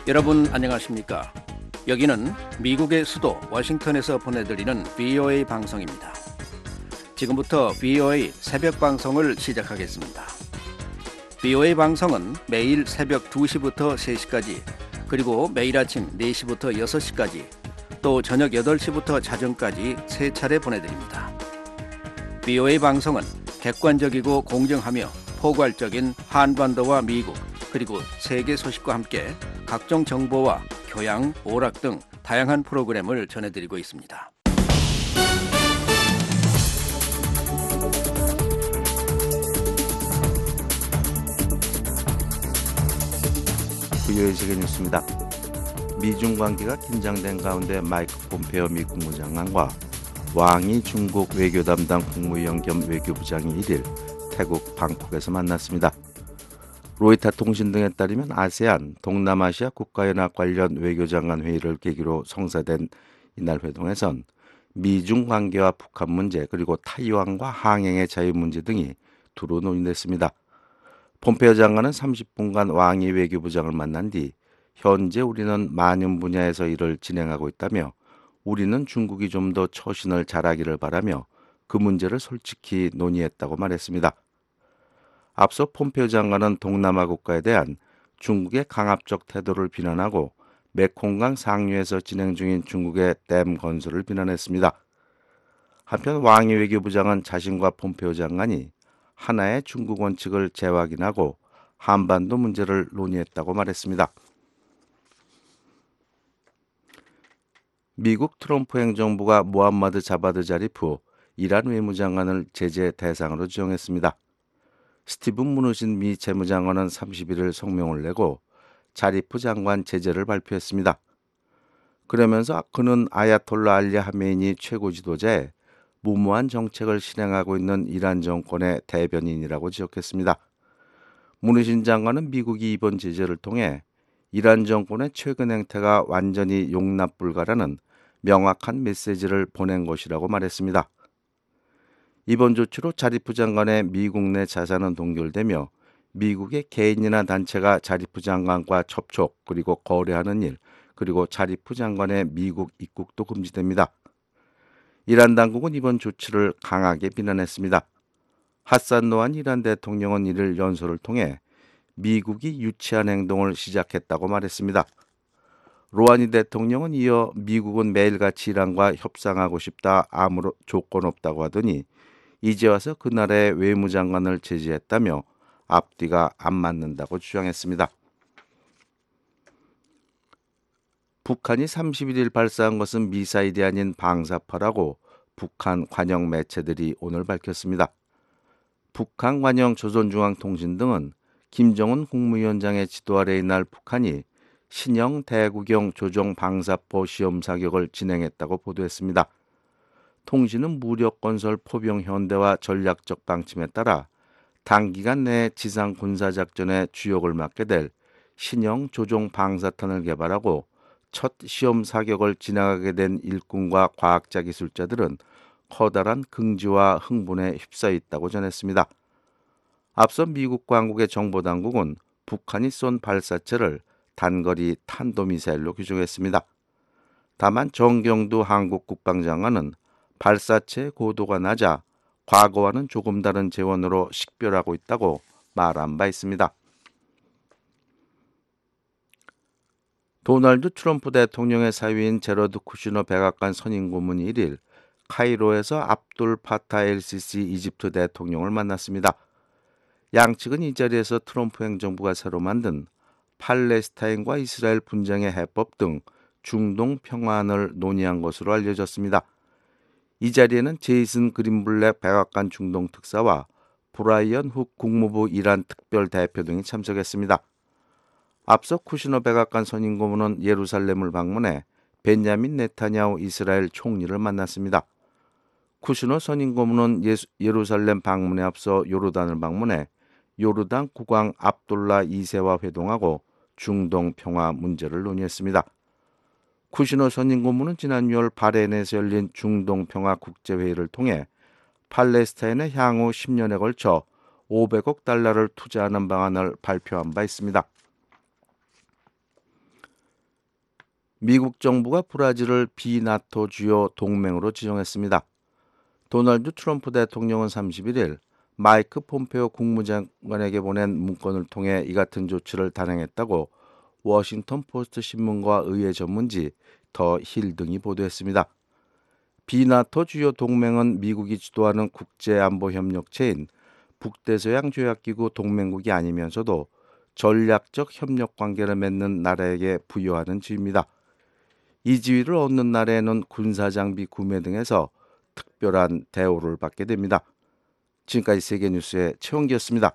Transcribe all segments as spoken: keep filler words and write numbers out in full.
여러분 안녕하십니까? 여기는 미국의 수도 워싱턴에서 보내드리는 브이오에이 방송입니다. 지금부터 브이오에이 새벽 방송을 시작하겠습니다. 브이오에이 방송은 매일 새벽 두 시부터 세 시까지, 그리고 매일 아침 네 시부터 여섯 시까지, 또 저녁 여덟 시부터 자정까지 세 차례 보내드립니다. 브이오에이 방송은 객관적이고 공정하며 포괄적인 한반도와 미국, 그리고 세계 소식과 함께 각종 정보와 교양, 오락 등 다양한 프로그램을 전해드리고 있습니다. 브이오에이 세계 뉴스입니다. 미중 관계가 긴장된 가운데 마이크 폼페오 미 국무장관과 왕이 중국 외교 담당 국무위원 겸 외교부장이 일 일 태국 방콕에서 만났습니다. 로이터 통신 등에 따르면 아세안 동남아시아 국가연합 관련 외교장관 회의를 계기로 성사된 이날 회동에선 미중 관계와 북한 문제, 그리고 타이완과 항행의 자유 문제 등이 두루 논의됐습니다. 폼페오 장관은 삼십 분간 왕이 외교부장을 만난 뒤 현재 우리는 많은 분야에서 일을 진행하고 있다며 우리는 중국이 좀 더 처신을 잘하기를 바라며 그 문제를 솔직히 논의했다고 말했습니다. 앞서 폼페오 장관은 동남아 국가에 대한 중국의 강압적 태도를 비난하고 메콩강 상류에서 진행 중인 중국의 댐 건설을 비난했습니다. 한편 왕이 외교부장은 자신과 폼페오 장관이 하나의 중국 원칙을 재확인하고 한반도 문제를 논의했다고 말했습니다. 미국 트럼프 행정부가 모함마드 자바드 자리프 이란 외무장관을 제재 대상으로 지정했습니다. 스티븐 무누신 미 재무장관은 삼십일 일 성명을 내고 자리프 장관 제재를 발표했습니다. 그러면서 그는 아야톨라 알리 하메이니 최고 지도자의 무모한 정책을 실행하고 있는 이란 정권의 대변인이라고 지적했습니다. 무누신 장관은 미국이 이번 제재를 통해 이란 정권의 최근 행태가 완전히 용납 불가라는 명확한 메시지를 보낸 것이라고 말했습니다. 이번 조치로 자리프 장관의 미국 내 자산은 동결되며 미국의 개인이나 단체가 자리프 장관과 접촉, 그리고 거래하는 일, 그리고 자리프 장관의 미국 입국도 금지됩니다. 이란 당국은 이번 조치를 강하게 비난했습니다. 하산 노한 이란 대통령은 이를 연설을 통해 미국이 유치한 행동을 시작했다고 말했습니다. 로하니 대통령은 이어 미국은 매일같이 이란과 협상하고 싶다, 아무런 조건 없다고 하더니 이제 와서 그 나라의 외무장관을 제지했다며 앞뒤가 안 맞는다고 주장했습니다. 북한이 삼십일 일 발사한 것은 미사일이 아닌 방사포라고 북한 관영 매체들이 오늘 밝혔습니다. 북한 관영 조선중앙통신 등은 김정은 국무위원장의 지도 아래 이날 북한이 신형 대구경 조종 방사포 시험 사격을 진행했다고 보도했습니다. 통신은 무력건설 포병 현대와 전략적 방침에 따라 단기간 내에 지상 군사작전의 주역을 맡게 될 신형 조종 방사탄을 개발하고 첫 시험 사격을 진행하게 된 일꾼과 과학자 기술자들은 커다란 긍지와 흥분에 휩싸여 있다고 전했습니다. 앞서 미국과 한국의 정보당국은 북한이 쏜 발사체를 단거리 탄도미사일로 규정했습니다. 다만 정경두 한국 국방장관은 발사체의 고도가 낮아 과거와는 조금 다른 재원으로 식별하고 있다고 말한 바 있습니다. 도널드 트럼프 대통령의 사위인 제러드 쿠시너 백악관 선임 고문이 일 일 카이로에서 압둘 파타 엘시시 이집트 대통령을 만났습니다. 양측은 이 자리에서 트럼프 행정부가 새로 만든 팔레스타인과 이스라엘 분쟁의 해법 등 중동 평화안을 논의한 것으로 알려졌습니다. 이 자리에는 제이슨 그린블랙 백악관 중동 특사와 브라이언 훅 국무부 이란 특별 대표 등이 참석했습니다. 앞서 쿠시너 백악관 선임 고문은 예루살렘을 방문해 벤야민 네타냐후 이스라엘 총리를 만났습니다. 쿠시너 선임 고문은 예루살렘 방문에 앞서 요르단을 방문해 요르단 국왕 압둘라 이 세와 회동하고 중동 평화 문제를 논의했습니다. 쿠시너 선임 고문은 지난 유월 바레인에서 열린 중동 평화 국제회의를 통해 팔레스타인의 향후 십 년에 걸쳐 오백억 달러를 투자하는 방안을 발표한 바 있습니다. 미국 정부가 브라질을 비나토 주요 동맹으로 지정했습니다. 도널드 트럼프 대통령은 삼십일 일 마이크 폼페오 국무장관에게 보낸 문건을 통해 이 같은 조치를 단행했다고 워싱턴 포스트 신문과 의회 전문지 더 힐 등이 보도했습니다. 비나토 주요 동맹은 미국이 주도하는 국제안보협력체인 북대서양조약기구 동맹국이 아니면서도 전략적 협력 관계를 맺는 나라에게 부여하는 지위입니다. 이 지위를 얻는 나라에는 군사장비 구매 등에서 특별한 대우를 받게 됩니다. 지금까지 세계뉴스의 최원기였습니다.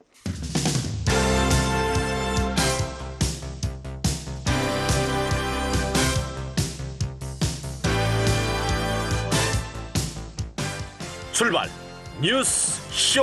출발 뉴스 쇼.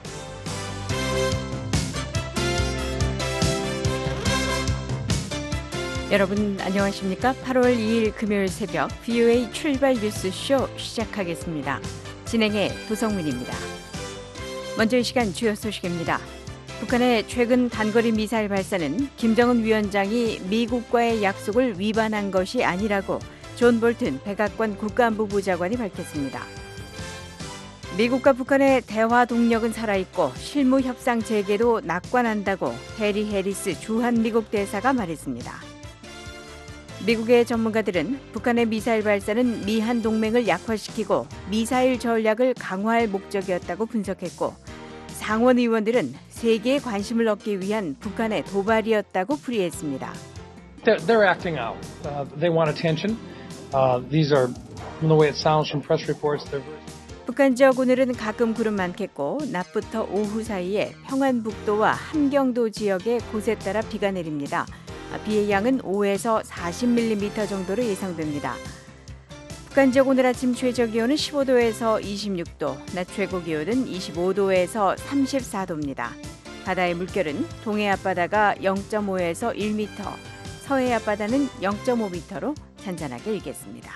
여러분 안녕하십니까? 팔월 이일 금요일 새벽 브이오에이 출발 뉴스 쇼 시작하겠습니다. 진행의 도성민입니다. 먼저 이 시간 주요 소식입니다. 북한의 최근 단거리 미사일 발사는 김정은 위원장이 미국과의 약속을 위반한 것이 아니라고 존 볼튼 백악관 국가안보부 장관이 밝혔습니다. 미국과 북한의 대화 동력은 살아있고 실무 협상 재개도 낙관한다고 해리 해리스 주한미국 대사가 말했습니다. 미국의 전문가들은 북한의 미사일 발사는 미한 동맹을 약화시키고 미사일 전략을 강화할 목적이었다고 분석했고, 상원 의원들은 세계의 관심을 얻기 위한 북한의 도발이었다고 풀이했습니다. They're, they're acting out. Uh, they want attention. Uh, these are, from the way it sounds from press reports, they're 북한 지역 오늘은 가끔 구름 많겠고 낮부터 오후 사이에 평안북도와 함경도 지역에 곳에 따라 비가 내립니다. 비의 양은 오에서 사십 밀리미터 정도로 예상됩니다. 북한 지역 오늘 아침 최저 기온은 십오 도에서 이십육 도, 낮 최고 기온은 이십오 도에서 삼십사 도입니다. 바다의 물결은 동해 앞바다가 영 점 오에서 일 미터, 서해 앞바다는 영 점 오 미터로 잔잔하게 일겠습니다.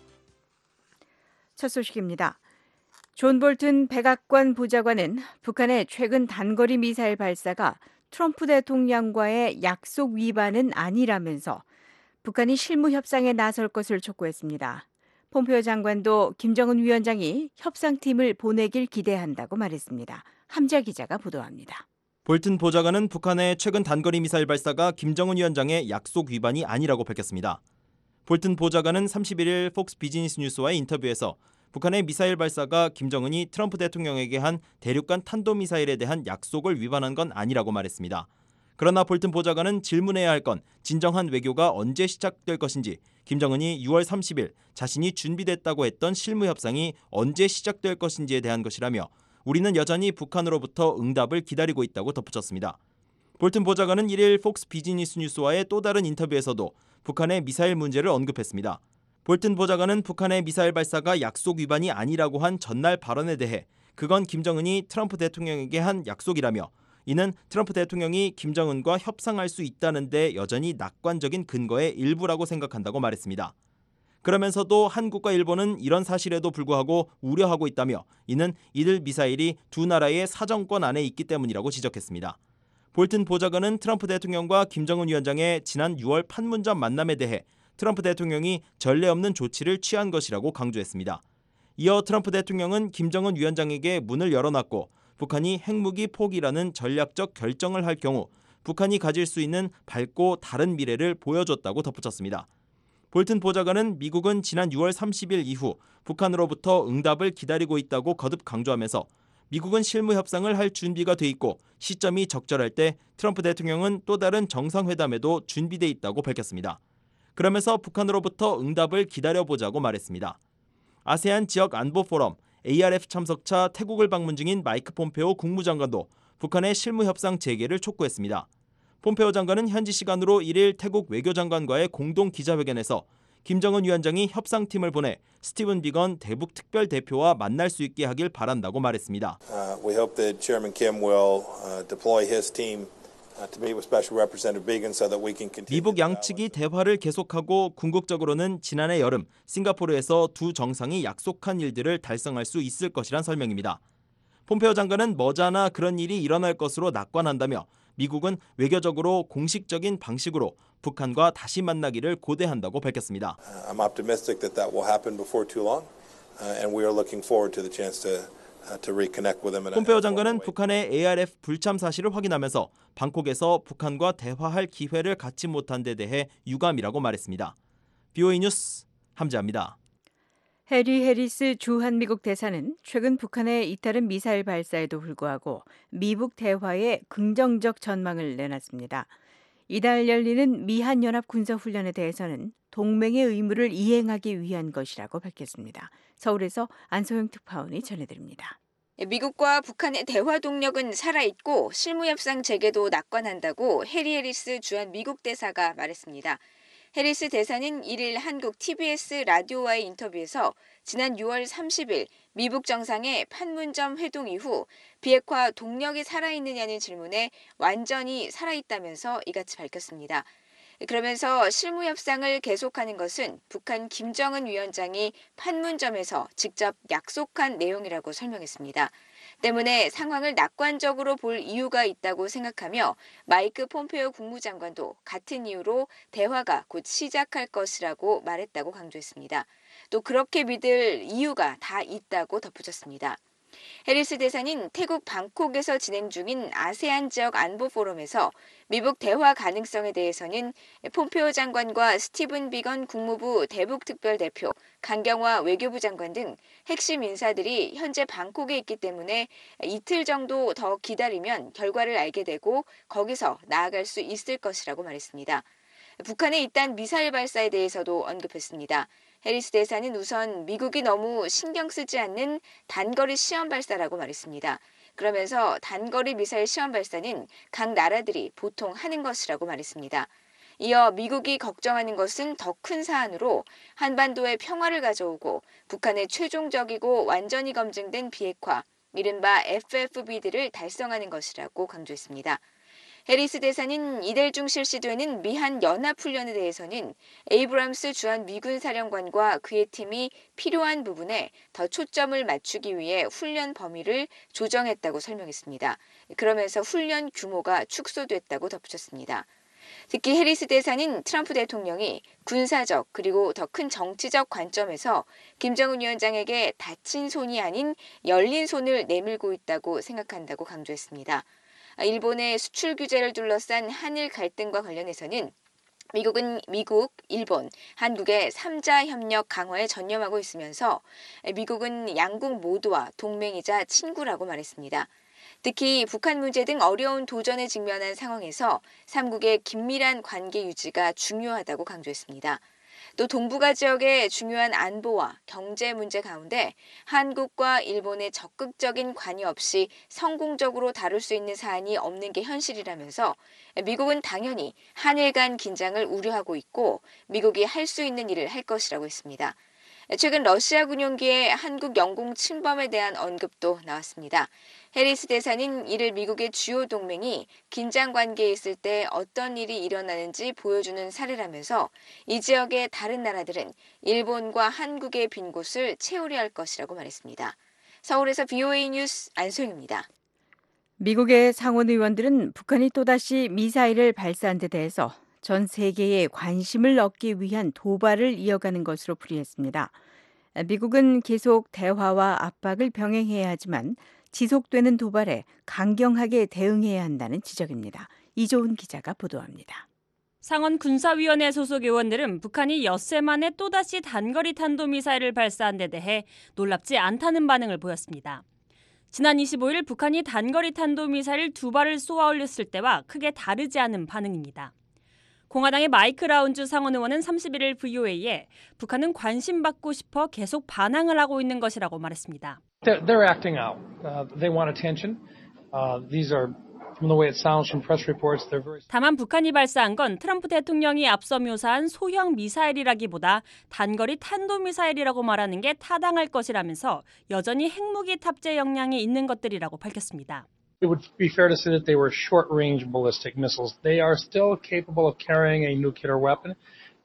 첫 소식입니다. 존 볼튼 백악관 부장관은 북한의 최근 단거리 미사일 발사가 트럼프 대통령과의 약속 위반은 아니라면서 북한이 실무 협상에 나설 것을 촉구했습니다. 폼페오 장관도 김정은 위원장이 협상팀을 보내길 기대한다고 말했습니다. 함자 기자가 보도합니다. 볼튼 보좌관은 북한의 최근 단거리 미사일 발사가 김정은 위원장의 약속 위반이 아니라고 밝혔습니다. 볼튼 보좌관은 삼십일 일 폭스 비즈니스 뉴스와의 인터뷰에서 북한의 미사일 발사가 김정은이 트럼프 대통령에게 한 대륙간 탄도미사일에 대한 약속을 위반한 건 아니라고 말했습니다. 그러나 볼튼 보좌관은 질문해야 할 건 진정한 외교가 언제 시작될 것인지, 김정은이 유월 삼십일 자신이 준비됐다고 했던 실무 협상이 언제 시작될 것인지에 대한 것이라며 우리는 여전히 북한으로부터 응답을 기다리고 있다고 덧붙였습니다. 볼튼 보좌관은 일 일 폭스 비즈니스 뉴스와의 또 다른 인터뷰에서도 북한의 미사일 문제를 언급했습니다. 볼튼 보좌관은 북한의 미사일 발사가 약속 위반이 아니라고 한 전날 발언에 대해 그건 김정은이 트럼프 대통령에게 한 약속이라며, 이는 트럼프 대통령이 김정은과 협상할 수 있다는 데 여전히 낙관적인 근거의 일부라고 생각한다고 말했습니다. 그러면서도 한국과 일본은 이런 사실에도 불구하고 우려하고 있다며, 이는 이들 미사일이 두 나라의 사정권 안에 있기 때문이라고 지적했습니다. 볼튼 보좌관은 트럼프 대통령과 김정은 위원장의 지난 유월 판문점 만남에 대해 트럼프 대통령이 전례 없는 조치를 취한 것이라고 강조했습니다. 이어 트럼프 대통령은 김정은 위원장에게 문을 열어놨고 북한이 핵무기 포기라는 전략적 결정을 할 경우 북한이 가질 수 있는 밝고 다른 미래를 보여줬다고 덧붙였습니다. 볼튼 보좌관은 미국은 지난 유월 삼십일 이후 북한으로부터 응답을 기다리고 있다고 거듭 강조하면서 미국은 실무 협상을 할 준비가 돼 있고 시점이 적절할 때 트럼프 대통령은 또 다른 정상회담에도 준비돼 있다고 밝혔습니다. 그러면서 북한으로부터 응답을 기다려보자고 말했습니다. 아세안 지역 안보 포럼 에이알에프 참석차 태국을 방문 중인 마이크 폼페오 국무장관도 북한의 실무 협상 재개를 촉구했습니다. 폼페오 장관은 현지 시간으로 일 일 태국 외교장관과의 공동 기자회견에서 김정은 위원장이 협상팀을 보내 스티븐 비건 대북 특별 대표와 만날 수 있게 하길 바란다고 말했습니다. Uh, we hope that Chairman Kim will uh, deploy his team to meet with Special Representative Biegun so that we can continue. 미북 양측이 대화를 계속하고 궁극적으로는 지난해 여름 싱가포르에서 두 정상이 약속한 일들을 달성할 수 있을 것이란 설명입니다. 폼페오 장관은 머지않아 그런 일이 일어날 것으로 낙관한다며 미국은 외교적으로 공식적인 방식으로 북한과 다시 만나기를 고대한다고 밝혔습니다. Uh, I'm optimistic that that will happen before too long, uh, and we are looking forward to the chance to uh, to reconnect with them. in a- 폼페오 장관은 북한의 에이알에프 불참 사실을 확인하면서 방콕에서 북한과 대화할 기회를 갖지 못한 데 대해 유감이라고 말했습니다. 비오이 뉴스 함재합니다. 해리 해리스 주한 미국 대사는 최근 북한의 잇따른 미사일 발사에도 불구하고 미북 대화에 긍정적 전망을 내놨습니다. 이달 열리는 미한연합 군사훈련에 대해서는 동맹의 의무를 이행하기 위한 것이라고 밝혔습니다. 서울에서 안소영 특파원이 전해드립니다. 미국과 북한의 대화 동력은 살아있고 실무협상 재개도 낙관한다고 해리 해리스 주한 미국 대사가 말했습니다. 해리스 대사는 일일 한국 티비에스 라디오와의 인터뷰에서 지난 유월 삼십일 미북 정상의 판문점 회동 이후 비핵화 동력이 살아있느냐는 질문에 완전히 살아있다면서 이같이 밝혔습니다. 그러면서 실무협상을 계속하는 것은 북한 김정은 위원장이 판문점에서 직접 약속한 내용이라고 설명했습니다. 때문에 상황을 낙관적으로 볼 이유가 있다고 생각하며 마이크 폼페오 국무장관도 같은 이유로 대화가 곧 시작할 것이라고 말했다고 강조했습니다. 또 그렇게 믿을 이유가 다 있다고 덧붙였습니다. 해리스 대사는 태국 방콕에서 진행 중인 아세안 지역 안보 포럼에서 미북 대화 가능성에 대해서는 폼페오 장관과 스티븐 비건 국무부 대북특별대표, 강경화 외교부 장관 등 핵심 인사들이 현재 방콕에 있기 때문에 이틀 정도 더 기다리면 결과를 알게 되고 거기서 나아갈 수 있을 것이라고 말했습니다. 북한의 이딴 미사일 발사에 대해서도 언급했습니다. 해리스 대사는 우선 미국이 너무 신경 쓰지 않는 단거리 시험 발사라고 말했습니다. 그러면서 단거리 미사일 시험 발사는 각 나라들이 보통 하는 것이라고 말했습니다. 이어 미국이 걱정하는 것은 더 큰 사안으로 한반도의 평화를 가져오고 북한의 최종적이고 완전히 검증된 비핵화, 이른바 에프에프비들을 달성하는 것이라고 강조했습니다. 해리스 대사는 이달 중 실시되는 미한 연합훈련에 대해서는 에이브람스 주한 미군 사령관과 그의 팀이 필요한 부분에 더 초점을 맞추기 위해 훈련 범위를 조정했다고 설명했습니다. 그러면서 훈련 규모가 축소됐다고 덧붙였습니다. 특히 해리스 대사는 트럼프 대통령이 군사적 그리고 더 큰 정치적 관점에서 김정은 위원장에게 닫힌 손이 아닌 열린 손을 내밀고 있다고 생각한다고 강조했습니다. 일본의 수출 규제를 둘러싼 한일 갈등과 관련해서는 미국은 미국, 일본, 한국의 삼자 협력 강화에 전념하고 있으면서 미국은 양국 모두와 동맹이자 친구라고 말했습니다. 특히 북한 문제 등 어려운 도전에 직면한 상황에서 삼국의 긴밀한 관계 유지가 중요하다고 강조했습니다. 또 동북아 지역의 중요한 안보와 경제 문제 가운데 한국과 일본의 적극적인 관여 없이 성공적으로 다룰 수 있는 사안이 없는 게 현실이라면서 미국은 당연히 한일 간 긴장을 우려하고 있고 미국이 할 수 있는 일을 할 것이라고 했습니다. 최근 러시아 군용기의 한국 영공 침범에 대한 언급도 나왔습니다. 해리스 대사는 이를 미국의 주요 동맹이 긴장 관계에 있을 때 어떤 일이 일어나는지 보여주는 사례라면서 이 지역의 다른 나라들은 일본과 한국의 빈 곳을 채우려 할 것이라고 말했습니다. 서울에서 비오에이 뉴스 안소영입니다. 미국의 상원 의원들은 북한이 또다시 미사일을 발사한 데 대해서 전 세계의 관심을 얻기 위한 도발을 이어가는 것으로 풀이했습니다. 미국은 계속 대화와 압박을 병행해야 하지만 지속되는 도발에 강경하게 대응해야 한다는 지적입니다. 이조은 기자가 보도합니다. 상원 군사위원회 소속 의원들은 북한이 엿새 만에 또다시 단거리 탄도미사일을 발사한 데 대해 놀랍지 않다는 반응을 보였습니다. 지난 이십오일 북한이 단거리 탄도미사일 두 발을 쏘아 올렸을 때와 크게 다르지 않은 반응입니다. 공화당의 마이크 라운즈 상원 의원은 삼십일일 브이오에이에 북한은 관심받고 싶어 계속 반항을 하고 있는 것이라고 말했습니다. They're, they're acting out. Uh, they want attention. Uh, these are, from the way it sounds from press reports, they're very. 다만 북한이 발사한 건 트럼프 대통령이 앞서 묘사한 소형 미사일이라기보다 단거리 탄도미사일이라고 말하는 게 타당할 것이라면서 여전히 핵무기 탑재 역량이 있는 것들이라고 밝혔습니다. It would be fair to say that they were short-range ballistic missiles. They are still capable of carrying a nuclear weapon.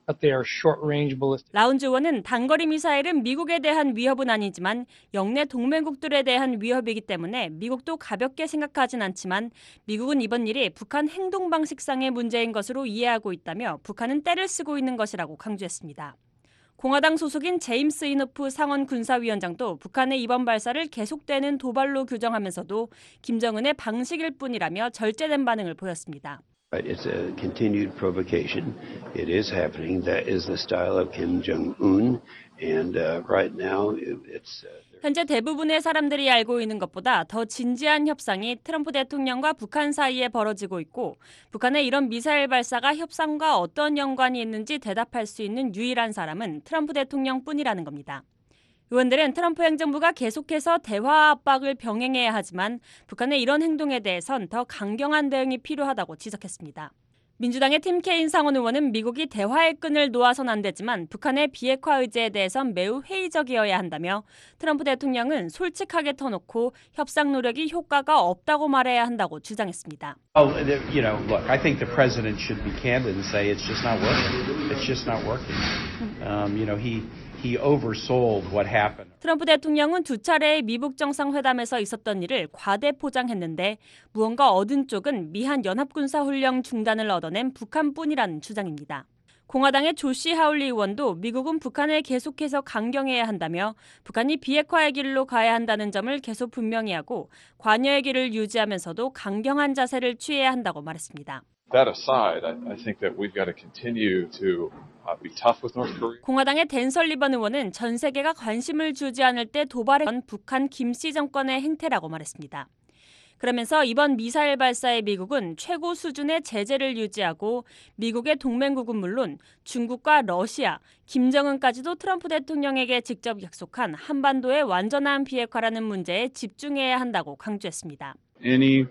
but they are short-range ballistic. 라운즈 의원은 단거리 미사일은 미국에 대한 위협은 아니지만 영내 동맹국들에 대한 위협이기 때문에 미국도 가볍게 생각하진 않지만 미국은 이번 일이 북한 행동 방식상의 문제인 것으로 이해하고 있다며 북한은 떼를 쓰고 있는 것이라고 강조했습니다. 공화당 소속인 제임스 이너프 상원 군사위원장도 북한의 이번 발사를 계속되는 도발로 규정하면서도 김정은의 방식일 뿐이라며 절제된 반응을 보였습니다. It's a continued provocation. It is happening. That is the style of Kim Jong-un. And uh, right now, it's. Uh, 현재 대부분의 사람들이 알고 있는 것보다 더 진지한 협상이 트럼프 대통령과 북한 사이에 벌어지고 있고 북한의 이런 미사일 발사가 협상과 어떤 연관이 있는지 대답할 수 있는 유일한 사람은 트럼프 대통령뿐이라는 겁니다. 의원들은 트럼프 행정부가 계속해서 대화 압박을 병행해야 하지만 북한의 이런 행동에 대해선 더 강경한 대응이 필요하다고 지적했습니다. 민주당의 팀 케인 상원 의원은 미국이 대화의 끈을 놓아선 안 되지만 북한의 비핵화 의지에 대해선 매우 회의적이어야 한다며 트럼프 대통령은 솔직하게 터놓고 협상 노력이 효과가 없다고 말해야 한다고 주장했습니다. Oh, you know, look, I think the president should be candid and say it's just not working. It's just not working. Um, you know, he He oversold what happened. 트럼프 대통령은 두 차례의 미북 정상회담에서 있었던 일을 과대 포장했는데 무언가 얻은 쪽은 미한 연합군사훈련 중단을 얻어낸 북한뿐이라는 주장입니다. 공화당의 조시 하울리 의원도 미국은 북한을 계속해서 강경해야 한다며 북한이 비핵화의 길로 가야 한다는 점을 계속 분명히 하고 관여의 길을 유지하면서도 강경한 자세를 취해야 한다고 말했습니다. That aside, I, I think that we've got to continue to uh, be tough with North Korea. 공화당의 댄 설리번 의원은 전 세계가 관심을 주지 않을 때 도발했던 북한 김씨 정권의 행태라고 말했습니다. 그러면서 이번 미사일 발사에 미국은 최고 수준의 제재를 유지하고 미국의 동맹국은 물론 중국과 러시아, 김정은까지도 트럼프 대통령에게 직접 약속한 한반도의 완전한 비핵화라는 문제에 집중해야 한다고 강조했습니다. Any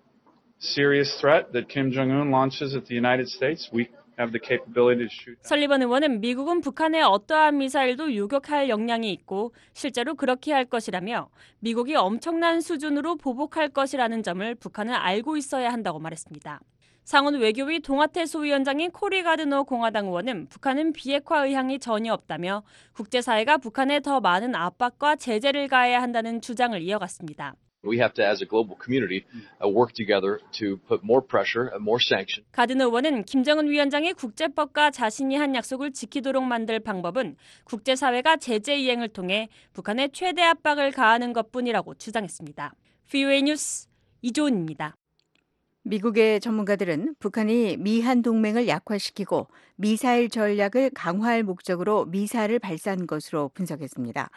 serious threat that Kim Jong-un launches at the United States, we have the capability to shoot. 설리번 의원은 미국은 북한의 어떠한 미사일도 요격할 역량이 있고 실제로 그렇게 할 것이라며 미국이 엄청난 수준으로 보복할 것이라는 점을 북한은 알고 있어야 한다고 말했습니다. 상원 외교위 동아태 소위원장인 코리 가드너 공화당 의원은 북한은 비핵화 의향이 전혀 없다며 국제사회가 북한에 더 많은 압박과 제재를 가해야 한다는 주장을 이어갔습니다. We have to, as a global community, uh, work together to put more pressure and more sanction. 가드너 의원은 김정은 위원장이 국제법과 자신이 한 약속을 지키도록 만들 방법은 국제사회가 제재 이행을 통해 북한에 최대 압박을 가하는 것뿐이라고 주장했습니다. 브이오에이 뉴스 이조은입니다. 미국의 전문가들은 북한이 미한 동맹을 약화시키고 미사일 전략을 강화할 목적으로 미사일을 발사한 것으로 분석했습니다.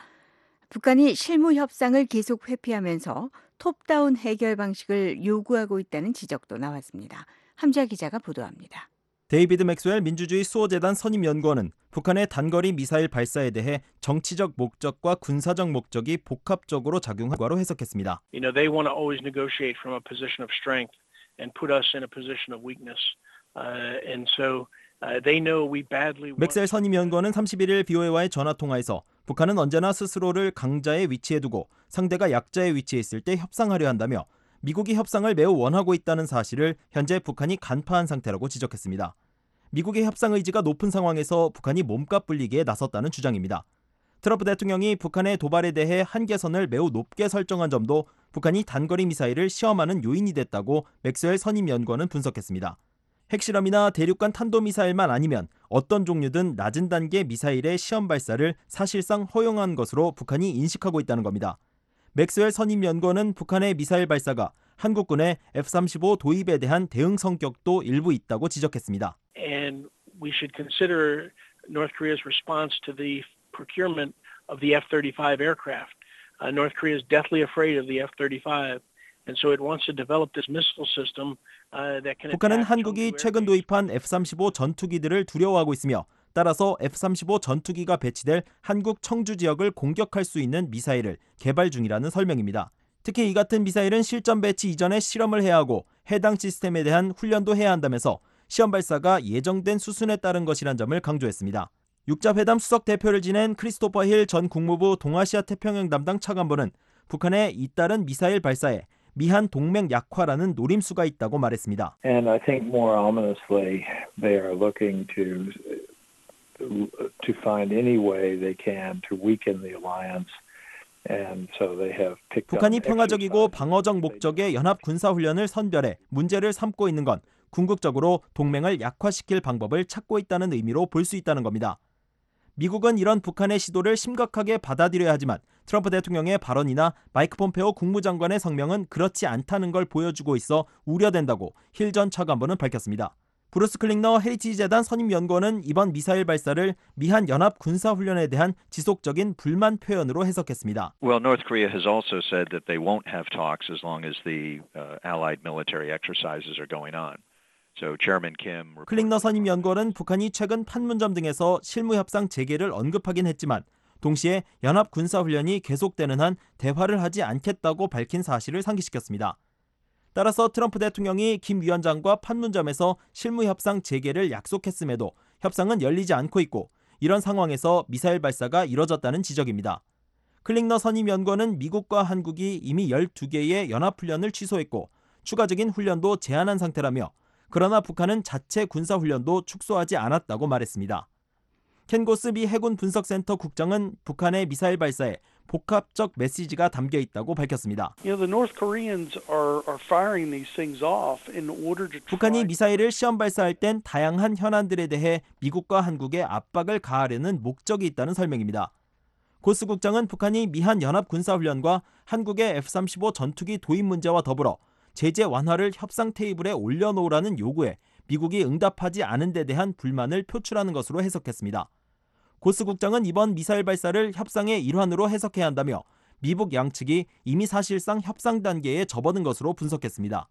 북한이 실무 협상을 계속 회피하면서 톱다운 해결 방식을 요구하고 있다는 지적도 나왔습니다. 함자 기자가 보도합니다. 데이비드 맥스웰 민주주의 수호재단 선임연구원은 북한의 단거리 미사일 발사에 대해 정치적 목적과 군사적 목적이 복합적으로 작용한 결과로 해석했습니다. You know, they want to always negotiate from a position of strength and put us in a position of weakness. Uh, and so uh, they know we badly. 맥스웰 선임연구원은 삼십일 일 브이오에이와의 전화통화에서 북한은 언제나 스스로를 강자의 위치에 두고 상대가 약자의 위치에 있을 때 협상하려 한다며 미국이 협상을 매우 원하고 있다는 사실을 현재 북한이 간파한 상태라고 지적했습니다. 미국의 협상 의지가 높은 상황에서 북한이 몸값 불리기에 나섰다는 주장입니다. 트럼프 대통령이 북한의 도발에 대해 한계선을 매우 높게 설정한 점도 북한이 단거리 미사일을 시험하는 요인이 됐다고 맥스웰 선임연구원은 분석했습니다. 핵실험이나 대륙간 탄도미사일만 아니면 어떤 종류든 낮은 단계 미사일의 시험 발사를 사실상 허용한 것으로 북한이 인식하고 있다는 겁니다. 맥스웰 선임연구원은 북한의 미사일 발사가 한국군의 에프 삼십오 도입에 대한 대응 성격도 일부 있다고 지적했습니다. And we should consider North Korea's response to the procurement of the 에프 thirty-five aircraft. Uh, North Korea is deathly afraid of the 에프 thirty-five. And so it wants to develop this missile system that can. 북한은 한국이 최근 도입한 에프 삼십오 전투기들을 두려워하고 있으며 따라서 에프 삼십오 전투기가 배치될 한국 청주 지역을 공격할 수 있는 미사일을 개발 중이라는 설명입니다. 특히 이 같은 미사일은 실전 배치 이전에 실험을 해야 하고 해당 시스템에 대한 훈련도 해야 한다면서 시험 발사가 예정된 수순에 따른 것이란 점을 강조했습니다. 육자회담 수석 대표를 지낸 크리스토퍼 힐 전 국무부 동아시아 태평양 담당 차관보는 북한의 잇따른 미사일 발사에 미한 동맹 약화라는 노림수가 있다고 말했습니다. And I think more ominously, they are looking to to find any way they can to weaken the alliance. And so they have picked 북한이 평화적이고 방어적 목적의 연합 군사 훈련을 선별해 문제를 삼고 있는 건 궁극적으로 동맹을 약화시킬 방법을 찾고 있다는 의미로 볼 수 있다는 겁니다. 미국은 이런 북한의 시도를 심각하게 받아들여야 하지만 트럼프 대통령의 발언이나 마이크 폼페오 국무장관의 성명은 그렇지 않다는 걸 보여주고 있어 우려된다고 힐 전 차관보는 밝혔습니다. 브루스 클링너 헤리티지 재단 선임연구원은 이번 미사일 발사를 미한 연합 군사훈련에 대한 지속적인 불만 표현으로 해석했습니다. Well, North Korea has also said that they won't have talks as long as the uh, allied military exercises are going on. So Chairman Kim 클링너 선임연구원은 북한이 최근 판문점 등에서 실무협상 재개를 언급하긴 했지만 동시에 연합 군사훈련이 계속되는 한 대화를 하지 않겠다고 밝힌 사실을 상기시켰습니다. 따라서 트럼프 대통령이 김 위원장과 판문점에서 실무협상 재개를 약속했음에도 협상은 열리지 않고 있고 이런 상황에서 미사일 발사가 이뤄졌다는 지적입니다. 클링너 선임연구원은 미국과 한국이 이미 열두 개의 연합훈련을 취소했고 추가적인 훈련도 제한한 상태라며 그러나 북한은 자체 군사훈련도 축소하지 않았다고 말했습니다. 켄 고스 미 해군 분석센터 국장은 북한의 미사일 발사에 복합적 메시지가 담겨 있다고 밝혔습니다. You know, the North Koreans are, are firing these things off in order to try... 북한이 미사일을 시험 발사할 땐 다양한 현안들에 대해 미국과 한국에 압박을 가하려는 목적이 있다는 설명입니다. 고스 국장은 북한이 미한 연합 군사훈련과 한국의 에프 삼십오 전투기 도입 문제와 더불어 제재 완화를 협상 테이블에 올려놓으라는 요구에 미국이 응답하지 않은 데 대한 불만을 표출하는 것으로 해석했습니다. 고스 국장은 이번 미사일 발사를 협상의 일환으로 해석해야 한다며 미북 양측이 이미 사실상 협상 단계에 접어든 것으로 분석했습니다.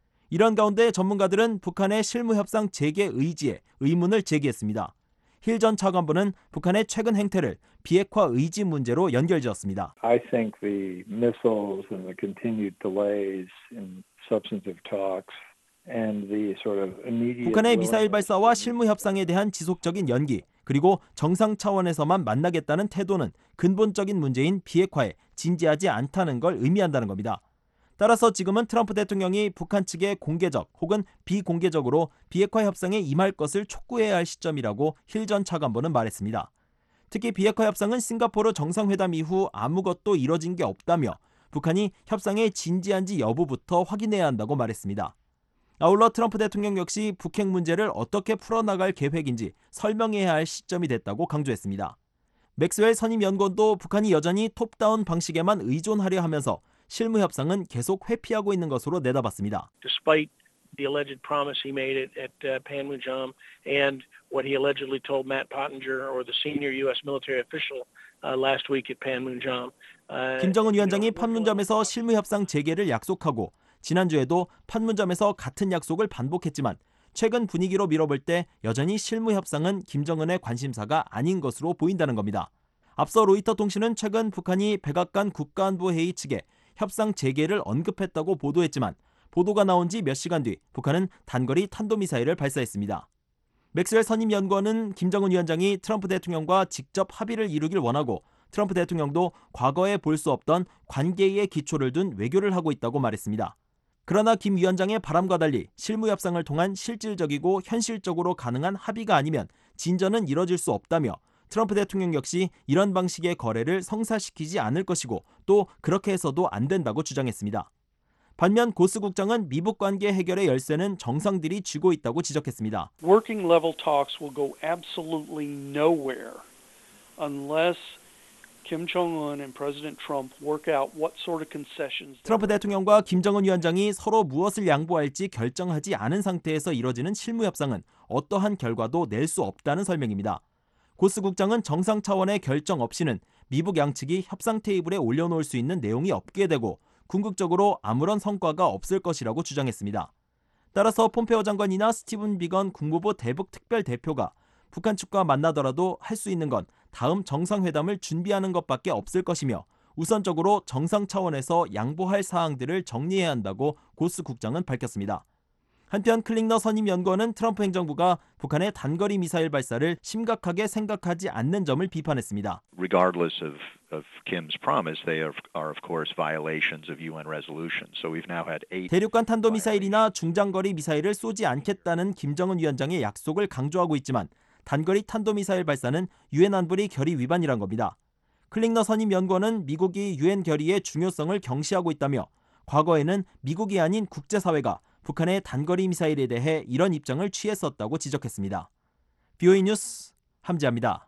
이런 가운데 전문가들은 북한의 실무협상 재개 의지에 의문을 제기했습니다. 힐 전 차관보는 북한의 최근 행태를 비핵화 의지 문제로 연결지었습니다. I think the missiles and the continued delays in substantive talks and the sort of immediate 북한의 미사일 발사와 실무 협상에 대한 지속적인 연기 그리고 정상 차원에서만 만나겠다는 태도는 근본적인 문제인 비핵화에 진지하지 않다는 걸 의미한다는 겁니다. 따라서 지금은 트럼프 대통령이 북한 측에 공개적 혹은 비공개적으로 비핵화 협상에 임할 것을 촉구해야 할 시점이라고 힐 전 차관보는 말했습니다. 특히 비핵화 협상은 싱가포르 정상회담 이후 아무것도 이뤄진 게 없다며 북한이 협상에 진지한지 여부부터 확인해야 한다고 말했습니다. 아울러 트럼프 대통령 역시 북핵 문제를 어떻게 풀어나갈 계획인지 설명해야 할 시점이 됐다고 강조했습니다. 맥스웰 선임연구원도 북한이 여전히 톱다운 방식에만 의존하려 하면서 실무 협상은 계속 회피하고 있는 것으로 내다봤습니다. Despite the alleged promise he made at, at uh, Panmunjom and what he allegedly told Matt Pottinger or the senior U S military official uh, last week at Panmunjom. Uh, 김정은 위원장이 판문점에서 실무 협상 재개를 약속하고 지난주에도 판문점에서 같은 약속을 반복했지만 최근 분위기로 미뤄볼 때 여전히 실무 협상은 김정은의 관심사가 아닌 것으로 보인다는 겁니다. 앞서 로이터 통신은 최근 북한이 백악관 국가안보 회의 측에 협상 재개를 언급했다고 보도했지만 보도가 나온 지 몇 시간 뒤 북한은 단거리 탄도미사일을 발사했습니다. 맥스웰 선임연구원은 김정은 위원장이 트럼프 대통령과 직접 합의를 이루길 원하고 트럼프 대통령도 과거에 볼 수 없던 관계의 기초를 둔 외교를 하고 있다고 말했습니다. 그러나 김 위원장의 바람과 달리 실무 협상을 통한 실질적이고 현실적으로 가능한 합의가 아니면 진전은 이뤄질 수 없다며 트럼프 대통령 역시 이런 방식의 거래를 성사시키지 않을 것이고 또 그렇게 해서도 안 된다고 주장했습니다. 반면 고스 국장은 미북 관계 해결의 열쇠는 정상들이 쥐고 있다고 지적했습니다. Working level talks will go absolutely nowhere unless Kim Jong-un and President Trump work out what sort of concessions. 트럼프 대통령과 김정은 위원장이 서로 무엇을 양보할지 결정하지 않은 상태에서 이뤄지는 실무 협상은 어떠한 결과도 낼 수 없다는 설명입니다. 고스 국장은 정상 차원의 결정 없이는 미북 양측이 협상 테이블에 올려놓을 수 있는 내용이 없게 되고 궁극적으로 아무런 성과가 없을 것이라고 주장했습니다. 따라서 폼페오 장관이나 스티븐 비건 국무부 대북 특별 대표가 북한 측과 만나더라도 할 수 있는 건 다음 정상회담을 준비하는 것밖에 없을 것이며 우선적으로 정상 차원에서 양보할 사항들을 정리해야 한다고 고스 국장은 밝혔습니다. 한편 클링너 선임연구원은 트럼프 행정부가 북한의 단거리 미사일 발사를 심각하게 생각하지 않는 점을 비판했습니다. Regardless of, of Kim's promise, they are, are of course violations of 유엔 resolutions. So we've now had eight. 대륙간 탄도미사일이나 중장거리 미사일을 쏘지 않겠다는 김정은 위원장의 약속을 강조하고 있지만 단거리 탄도미사일 발사는 유엔 안보리 결의 위반이란 겁니다. 클링너 선임 연구원은 미국이 유엔 결의의 중요성을 경시하고 있다며 과거에는 미국이 아닌 국제사회가 북한의 단거리 미사일에 대해 이런 입장을 취했었다고 지적했습니다. 비오이 뉴스 함지아입니다.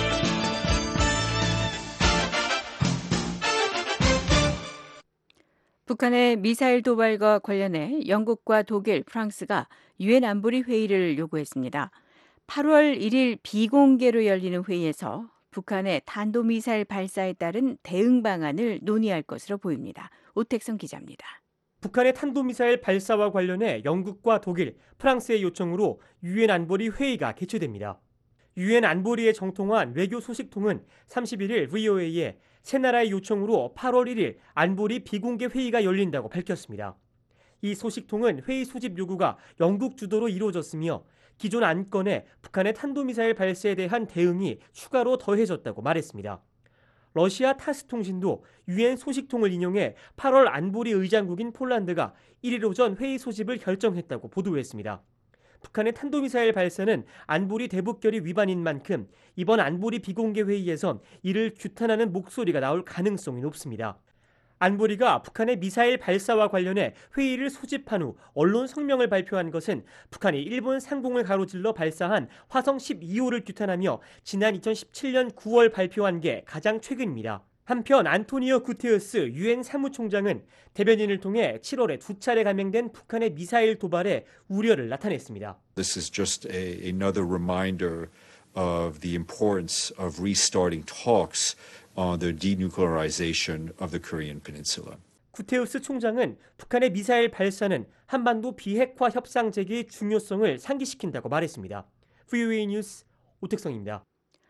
북한의 미사일 도발과 관련해 영국과 독일, 프랑스가 유엔 안보리 회의를 요구했습니다. 팔월 일일 비공개로 열리는 회의에서 북한의 탄도미사일 발사에 따른 대응 방안을 논의할 것으로 보입니다. 오택성 기자입니다. 북한의 탄도미사일 발사와 관련해 영국과 독일, 프랑스의 요청으로 유엔 안보리 회의가 개최됩니다. 유엔 안보리의 정통한 외교 소식통은 삼십일일 브이오에이에 세 나라의 요청으로 팔월 일일 안보리 비공개 회의가 열린다고 밝혔습니다. 이 소식통은 회의 소집 요구가 영국 주도로 이루어졌으며 기존 안건에 북한의 탄도미사일 발사에 대한 대응이 추가로 더해졌다고 말했습니다. 러시아 타스 통신도 유엔 소식통을 인용해 팔월 안보리 의장국인 폴란드가 일일 오전 회의 소집을 결정했다고 보도했습니다. 북한의 탄도미사일 발사는 안보리 대북결의 위반인 만큼 이번 안보리 비공개 회의에선 이를 규탄하는 목소리가 나올 가능성이 높습니다. 안보리가 북한의 미사일 발사와 관련해 회의를 소집한 후 언론 성명을 발표한 것은 북한이 일본 상공을 가로질러 발사한 화성 십이호를 규탄하며 지난 이천십칠년 구월 발표한 게 가장 최근입니다. 한편 안토니오 구테르스 유엔 사무총장은 대변인을 통해 칠월에 두 차례 감행된 북한의 미사일 도발에 우려를 나타냈습니다. This is just a, another reminder of the importance of restarting talks on the denuclearization of the Korean Peninsula. 구테우스 총장은 북한의 미사일 발사는 한반도 비핵화 협상 재개의 중요성을 상기시킨다고 말했습니다. 브이오에이 뉴스 오택성입니다.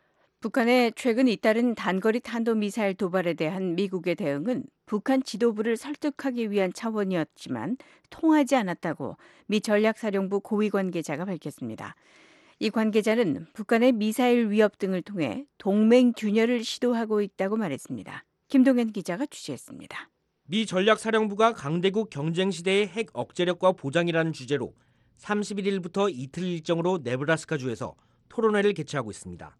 북한의 최근 잇따른 단거리 탄도미사일 도발에 대한 미국의 대응은 북한 지도부를 설득하기 위한 차원이었지만 통하지 않았다고 미 전략사령부 고위 관계자가 밝혔습니다. 이 관계자는 북한의 미사일 위협 등을 통해 동맹 균열을 시도하고 있다고 말했습니다. 김동현 기자가 취재했습니다. 미 전략사령부가 강대국 경쟁시대의 핵 억제력과 보장이라는 주제로 삼십일일부터 이틀 일정으로 네브라스카주에서 토론회를 개최하고 있습니다.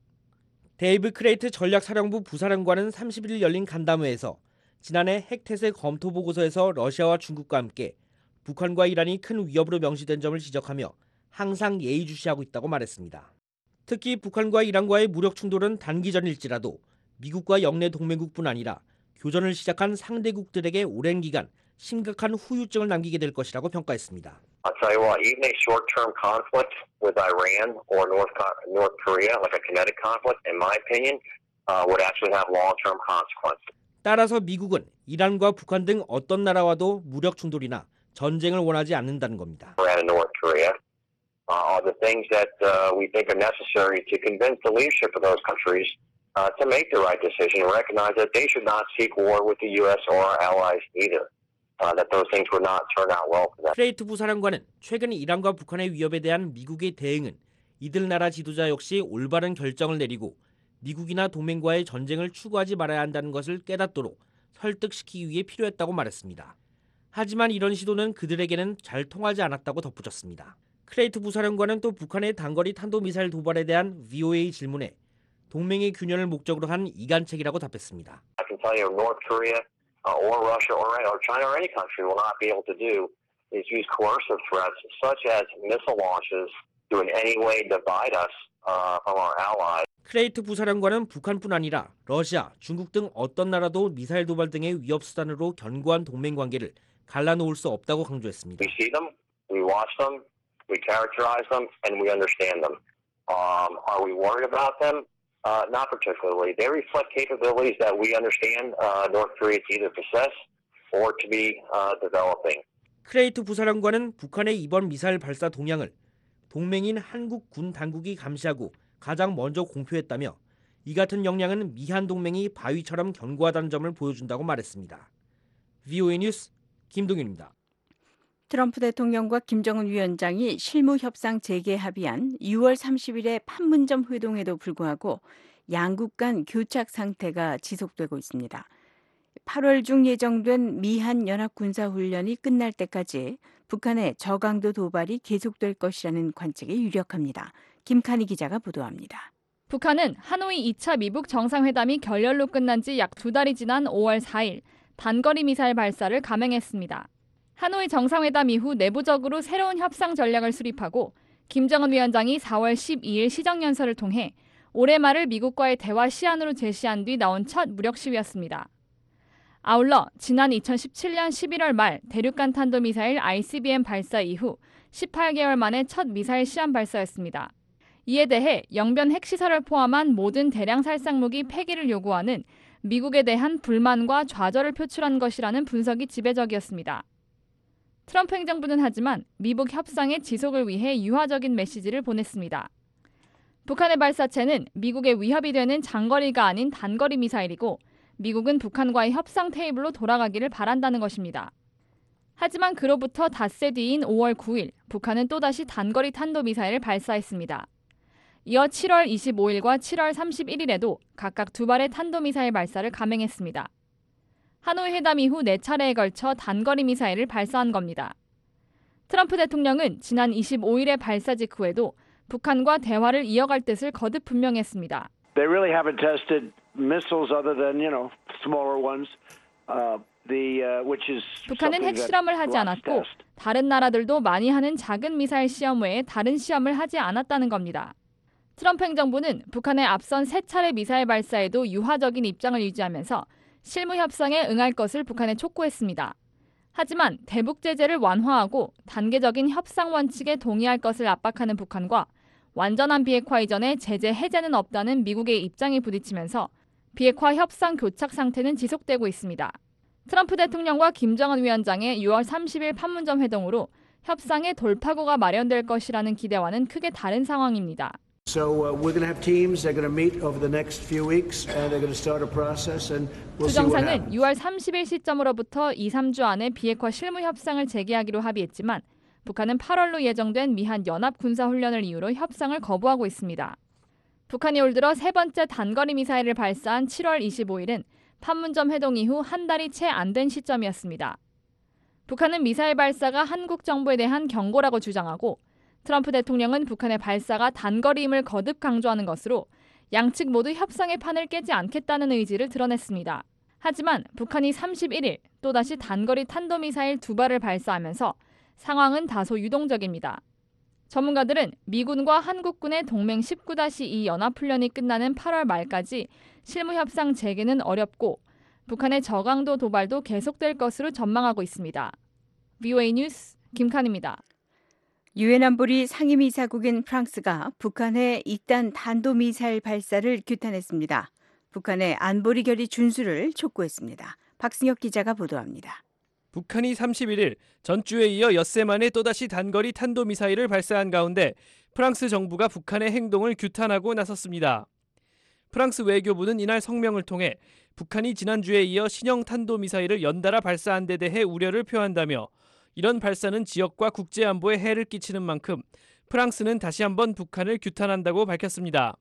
데이브 크레이트 전략사령부 부사령관은 삼십일일 열린 간담회에서 지난해 핵태세 검토 보고서에서 러시아와 중국과 함께 북한과 이란이 큰 위협으로 명시된 점을 지적하며 항상 예의주시하고 있다고 말했습니다. 특히 북한과 이란과의 무력 충돌은 단기전일지라도 미국과 영내 동맹국뿐 아니라 교전을 시작한 상대국들에게 오랜 기간 심각한 후유증을 남기게 될 것이라고 평가했습니다. I'll tell you what, even a short-term conflict with Iran or North, North Korea, like a kinetic conflict, in my opinion, uh, would actually have long-term consequences. 따라서 미국은 이란과 북한 등 어떤 나라와도 무력 충돌이나 전쟁을 원하지 않는다는 겁니다. Iran and North Korea uh, are the things that uh, we think are necessary to convince the leadership of those countries uh, to make the right decision and recognize that they should not seek war with the U S or our allies either. Uh, that those things would not turn out well for them. 크레이트 부사령관은 최근 이란과 북한의 위협에 대한 미국의 대응은 이들 나라 지도자 역시 올바른 결정을 내리고 미국이나 동맹과의 전쟁을 추구하지 말아야 한다는 것을 깨닫도록 설득시키기 위해 필요했다고 말했습니다. 하지만 이런 시도는 그들에게는 잘 통하지 않았다고 덧붙였습니다. 크레이트 부사령관은 또 북한의 단거리 탄도미사일 도발에 대한 브이오에이 질문에 동맹의 균열을 목적으로 한 이간책이라고 답했습니다. I can tell you North Korea Uh, or Russia or, or China or any country will not be able to do is use coercive threats such as missile launches to in any way divide us uh, from our allies. 크레이트 부사령관은 북한뿐 아니라 러시아, 중국 등 어떤 나라도 미사일 도발 등의 위협 수단으로 견고한 동맹 관계를 갈라놓을 수 없다고 강조했습니다. We see them, we watch them, we characterize them, and we understand them. Um, are we worried about them? Uh, not particularly. They reflect capabilities that we understand uh, North Korea to either possess or to be uh, developing. 크레이트 부사령관은 북한의 이번 미사일 발사 동향을 동맹인 한국 군 당국이 감시하고 가장 먼저 공표했다며 이 같은 역량은 미한 동맹이 바위처럼 견고하다는 점을 보여준다고 말했습니다. 브이오에이 뉴스 김동윤입니다. 트럼프 대통령과 김정은 위원장이 실무협상 재개 합의한 유월 삼십일의 판문점 회동에도 불구하고 양국 간 교착 상태가 지속되고 있습니다. 팔월 중 예정된 미한 연합군사훈련이 끝날 때까지 북한의 저강도 도발이 계속될 것이라는 관측이 유력합니다. 김칸희 기자가 보도합니다. 북한은 하노이 이 차 미북 정상회담이 결렬로 끝난 지 약 두 달이 지난 오월 사일 단거리 미사일 발사를 감행했습니다. 하노이 정상회담 이후 내부적으로 새로운 협상 전략을 수립하고 김정은 위원장이 사월 십이일 시정연설을 통해 올해 말을 미국과의 대화 시한으로 제시한 뒤 나온 첫 무력 시위였습니다. 아울러 지난 이천십칠년 십일월 말 대륙간 탄도미사일 아이씨비엠 발사 이후 십팔 개월 만에 첫 미사일 시험 발사였습니다. 이에 대해 영변 핵시설을 포함한 모든 대량 살상무기 폐기를 요구하는 미국에 대한 불만과 좌절을 표출한 것이라는 분석이 지배적이었습니다. 트럼프 행정부는 하지만 미북 협상의 지속을 위해 유화적인 메시지를 보냈습니다. 북한의 발사체는 미국의 위협이 되는 장거리가 아닌 단거리 미사일이고 미국은 북한과의 협상 테이블로 돌아가기를 바란다는 것입니다. 하지만 그로부터 닷새 뒤인 오월 구일 북한은 또다시 단거리 탄도미사일을 발사했습니다. 이어 칠월 이십오일과 칠월 삼십일일에도 각각 두 발의 탄도미사일 발사를 감행했습니다. 하노이 회담 이후 네 차례에 걸쳐 단거리 미사일을 발사한 겁니다. 트럼프 대통령은 지난 이십오일의 발사 직후에도 북한과 대화를 이어갈 뜻을 거듭 분명했습니다. They really haven't tested missiles other than, you know, smaller ones. Uh, the uh, which is 북한은 핵실험을 하지 않았고 다른 나라들도 많이 하는 작은 미사일 시험 외에 다른 시험을 하지 않았다는 겁니다. 트럼프 행정부는 북한의 앞선 세 차례 미사일 발사에도 유화적인 입장을 유지하면서 실무 협상에 응할 것을 북한에 촉구했습니다. 하지만 대북 제재를 완화하고 단계적인 협상 원칙에 동의할 것을 압박하는 북한과 완전한 비핵화 이전에 제재 해제는 없다는 미국의 입장이 부딪히면서 비핵화 협상 교착 상태는 지속되고 있습니다. 트럼프 대통령과 김정은 위원장의 유월 삼십일 판문점 회동으로 협상의 돌파구가 마련될 것이라는 기대와는 크게 다른 상황입니다. So uh, we're going to have teams. They're going to meet over the next few weeks, and they're going to start a process, and we'll 두 see what 정상은 happens. 유월 삼십일 시점으로부터 이, 삼 주 안에 비핵화 실무 협상을 재개하기로 합의했지만 북한은 팔월로 예정된 미한 연합 군사 훈련을 이유로 협상을 거부하고 있습니다. 북한이 올 들어 세 번째 단거리 미사일을 발사한 칠월 이십오일은 판문점 회동 이후 한 달이 채 안 된 시점이었습니다. 북한은 미사일 발사가 한국 정부에 대한 경고라고 주장하고 트럼프 대통령은 북한의 발사가 단거리임을 거듭 강조하는 것으로 양측 모두 협상의 판을 깨지 않겠다는 의지를 드러냈습니다. 하지만 북한이 삼십일일 또다시 단거리 탄도미사일 두 발을 발사하면서 상황은 다소 유동적입니다. 전문가들은 미군과 한국군의 동맹 십구 다시 이 연합훈련이 끝나는 팔월 말까지 실무협상 재개는 어렵고 북한의 저강도 도발도 계속될 것으로 전망하고 있습니다. 브이오에이 뉴스 김칸입니다. 유엔 안보리 상임이사국인 프랑스가 북한의 이딴 탄도미사일 발사를 규탄했습니다. 북한의 안보리 결의 준수를 촉구했습니다. 박승혁 기자가 보도합니다. 북한이 삼십일일 전주에 이어 엿새 만에 또다시 단거리 탄도미사일을 발사한 가운데 프랑스 정부가 북한의 행동을 규탄하고 나섰습니다. 프랑스 외교부는 이날 성명을 통해 북한이 지난주에 이어 신형 탄도미사일을 연달아 발사한 데 대해 우려를 표한다며 이런 발사는 지역과 국제안보에 해를 끼치는 만큼 프랑스는 다시 한번 북한을 규탄한다고 밝혔습니다.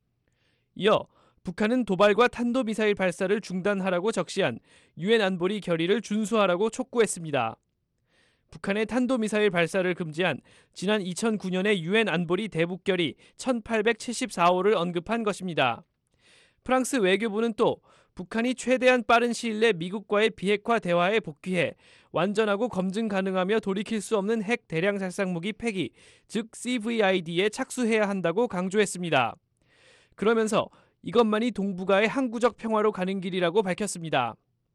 이어 북한은 도발과 탄도미사일 발사를 중단하라고 적시한 유엔 안보리 결의를 준수하라고 촉구했습니다. 북한의 탄도미사일 발사를 금지한 지난 이천구년의 유엔 안보리 대북결의 천팔백칠십사호를 언급한 것입니다. 프랑스 외교부는 또 북한이 최대한 빠른 시일 내 미국과의 비핵화 대화에 복귀해 완전하고 검증 가능하며 돌이킬 수 없는 핵 대량 살상무기 폐기, 즉 씨브이아이디에 착수해야 한다고 강조했습니다. 그러면서 이것만이 동북아의 항구적 평화로 가는 길이라고 밝혔습니다.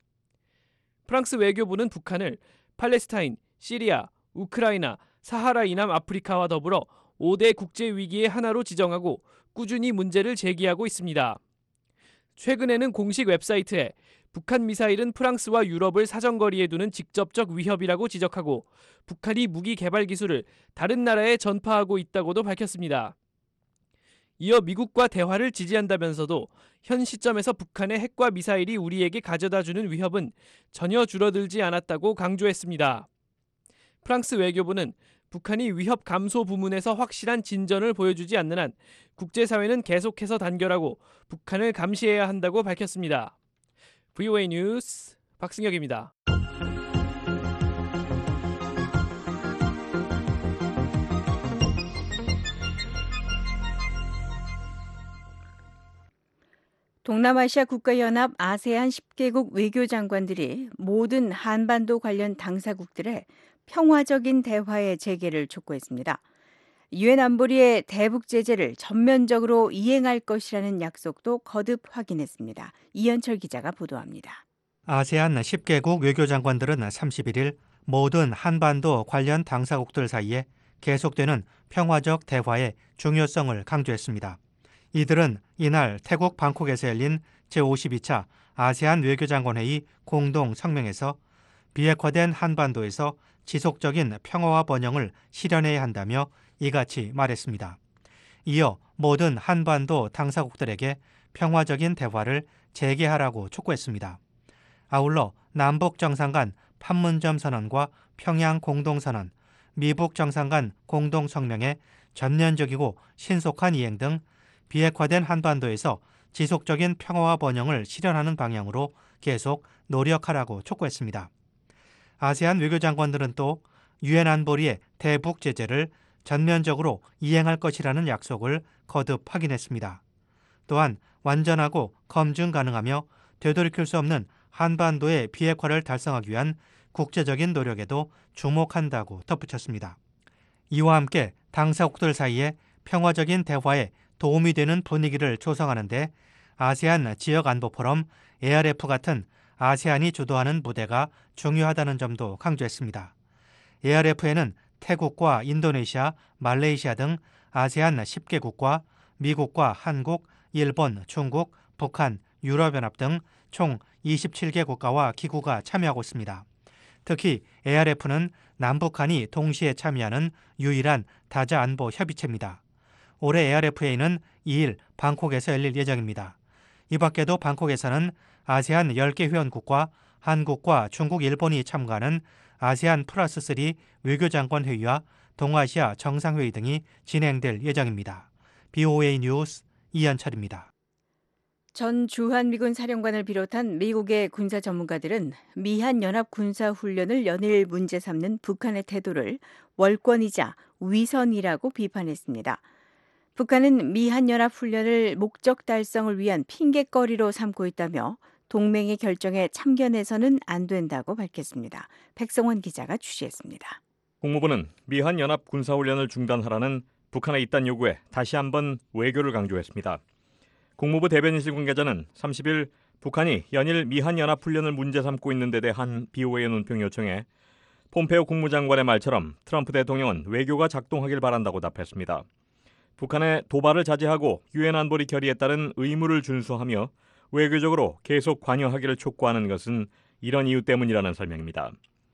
프랑스 외교부는 북한을 팔레스타인, 시리아, 우크라이나, 사하라 이남 아프리카와 더불어 오 대 국제 위기의 하나로 지정하고 꾸준히 문제를 제기하고 있습니다. 최근에는 공식 웹사이트에 북한 미사일은 프랑스와 유럽을 사정거리에 두는 직접적 위협이라고 지적하고 북한이 무기 개발 기술을 다른 나라에 전파하고 있다고도 밝혔습니다. 이어 미국과 대화를 지지한다면서도 현 시점에서 북한의 핵과 미사일이 우리에게 가져다주는 위협은 전혀 줄어들지 않았다고 강조했습니다. 프랑스 외교부는 북한이 위협 감소 부문에서 확실한 진전을 보여주지 않는 한 국제사회는 계속해서 단결하고 북한을 감시해야 한다고 밝혔습니다. 브이오에이 뉴스 박승혁입니다. 동남아시아 국가연합 아세안 십 개국 외교장관들이 모든 한반도 관련 당사국들의 평화적인 대화의 재개를 촉구했습니다. 유엔 안보리의 대북 제재를 전면적으로 이행할 것이라는 약속도 거듭 확인했습니다. 이현철 기자가 보도합니다. 아세안 십 개국 외교장관들은 삼십일 일 모든 한반도 관련 당사국들 사이에 계속되는 평화적 대화의 중요성을 강조했습니다. 이들은 이날 태국 방콕에서 열린 제오십이 차 아세안 외교장관회의 공동 성명에서 비핵화된 한반도에서 지속적인 평화와 번영을 실현해야 한다며 이같이 말했습니다. 이어 모든 한반도 당사국들에게 평화적인 대화를 재개하라고 촉구했습니다. 아울러 남북 정상 간 판문점 선언과 평양 공동선언, 미북 정상 간 공동성명의 전면적이고 신속한 이행 등 비핵화된 한반도에서 지속적인 평화와 번영을 실현하는 방향으로 계속 노력하라고 촉구했습니다. 아세안 외교장관들은 또 유엔 안보리의 대북 제재를 전면적으로 이행할 것이라는 약속을 거듭 확인했습니다. 또한 완전하고 검증 가능하며 되돌이킬 수 없는 한반도의 비핵화를 달성하기 위한 국제적인 노력에도 주목한다고 덧붙였습니다. 이와 함께 당사국들 사이에 평화적인 대화에 도움이 되는 분위기를 조성하는 데 아세안 지역안보포럼 에이알에프 같은 아세안이 주도하는 무대가 중요하다는 점도 강조했습니다. 에이알에프에는 태국과 인도네시아, 말레이시아 등 아세안 십 개국과 미국과 한국, 일본, 중국, 북한, 유럽연합 등 총 이십칠 개 국가와 기구가 참여하고 있습니다. 특히 에이알에프는 남북한이 동시에 참여하는 유일한 다자 안보 협의체입니다. 올해 에이알에프에이는 이 일 방콕에서 열릴 예정입니다. 이 밖에도 방콕에서는 아세안 열 개 회원국과 한국과 중국, 일본이 참가하는 아세안 플러스 삼 외교장관 회의와 동아시아 정상회의 등이 진행될 예정입니다. 비오에이 뉴스 이현철입니다. 전 주한미군 사령관을 비롯한 미국의 군사 전문가들은 미한연합 군사훈련을 연일 문제 삼는 북한의 태도를 월권이자 위선이라고 비판했습니다. 북한은 미한연합훈련을 목적 달성을 위한 핑계거리로 삼고 있다며 동맹의 결정에 참견해서는 안 된다고 밝혔습니다. 백성원 기자가 취재했습니다. 국무부는 미한연합 군사훈련을 중단하라는 북한의 이딴 요구에 다시 한번 외교를 강조했습니다. 국무부 대변인실 관계자는 삼십 일 북한이 연일 미한연합훈련을 문제 삼고 있는 데 대한 비오에이 논평 요청에 폼페오 국무장관의 말처럼 트럼프 대통령은 외교가 작동하길 바란다고 답했습니다. 북한의 도발을 자제하고 유엔 안보리 결의에 따른 의무를 준수하며 외교적으로 계속 관여하기를 촉구하는 것은 이런 이유 때문이라는 설명입니다.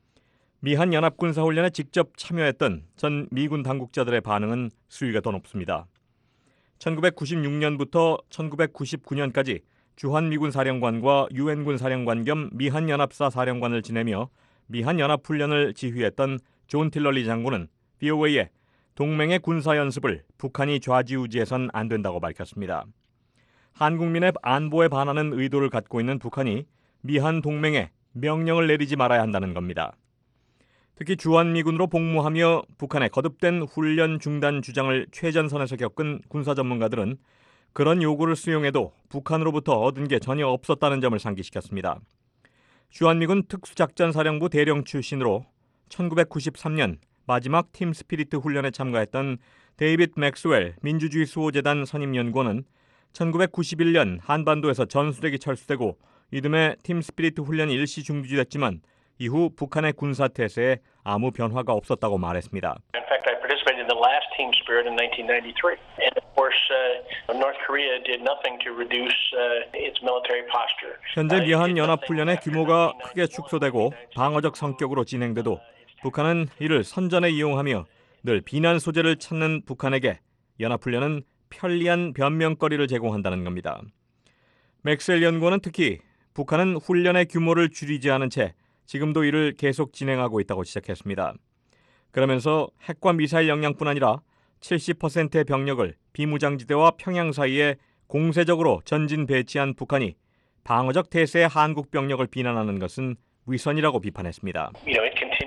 미한연합군사훈련에 직접 참여했던 전 미군 당국자들의 반응은 수위가 더 높습니다. 천구백구십육 년부터 천구백구십구 년까지 주한미군 사령관과 유엔군 사령관 겸 미한연합사 사령관을 지내며 미한연합훈련을 지휘했던 존 틸러리 장군은 비오에이에 동맹의 군사연습을 북한이 좌지우지해선 안 된다고 밝혔습니다. 한국민의 안보에 반하는 의도를 갖고 있는 북한이 미한 동맹에 명령을 내리지 말아야 한다는 겁니다. 특히 주한미군으로 복무하며 북한의 거듭된 훈련 중단 주장을 최전선에서 겪은 군사 전문가들은 그런 요구를 수용해도 북한으로부터 얻은 게 전혀 없었다는 점을 상기시켰습니다. 주한미군 특수작전사령부 대령 출신으로 천구백구십삼 년 마지막 팀 스피리트 훈련에 참가했던 데이빗 맥스웰 민주주의 수호재단 선임연구원은 천구백구십일 년 한반도에서 전술핵이 철수되고 이듬해 팀 스피리트 훈련이 일시 중지됐지만 이후 북한의 군사 태세에 아무 변화가 없었다고 말했습니다. In fact, I participated in the last Team Spirit in nineteen ninety-three. And of course, uh, North Korea did nothing to reduce uh, its military posture. 현재 미한 연합 훈련의 규모가 크게 축소되고 방어적 성격으로 진행돼도 북한은 이를 선전에 이용하며 늘 비난 소재를 찾는 북한에게 연합 훈련은 편리한 변명거리를 제공한다는 겁니다. 맥스웰 연구원은 특히 북한은 훈련의 규모를 줄이지 않은 채 지금도 이를 계속 진행하고 있다고 지적했습니다. 그러면서 핵과 미사일 역량뿐 아니라 칠십 퍼센트의 병력을 비무장지대와 평양 사이에 공세적으로 전진 배치한 북한이 방어적 태세의 한국 병력을 비난하는 것은 위선이라고 비판했습니다. You know, it continues to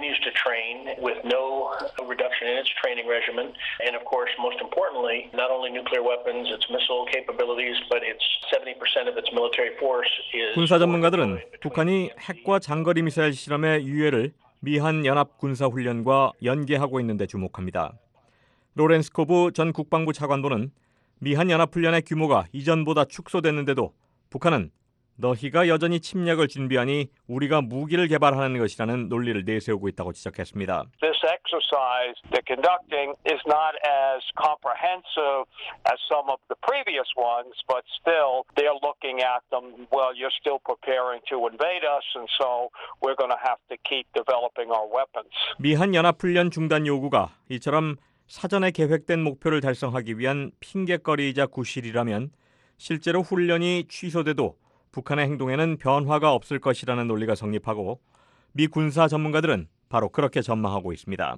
train with no reduction in its training regimen. And of course, most importantly, not only nuclear weapons, its missile capabilities, but its seventy percent of its military force is. 군사 전문가들은 북한이 핵과 장거리 미사일 실험의 유예를 미한 연합 군사 훈련과 연계하고 있는 데 주목합니다. 로렌스 코브 전 국방부 차관보는 미한 연합 훈련의 규모가 이전보다 축소됐는데도 북한은 너희가 여전히 침략을 준비하니 우리가 무기를 개발하는 것이라는 논리를 내세우고 있다고 지적했습니다. This exercise they're conducting is not as comprehensive as some of the previous ones, but still they're looking at them, well, you're still preparing to invade us, and so we're going to have to keep developing our weapons. 미한 연합 훈련 중단 요구가 이처럼 사전에 계획된 목표를 달성하기 위한 핑계거리이자 구실이라면 실제로 훈련이 취소돼도 북한의 행동에는 변화가 없을 것이라는 논리가 성립하고 미 군사 전문가들은 바로 그렇게 전망하고 있습니다.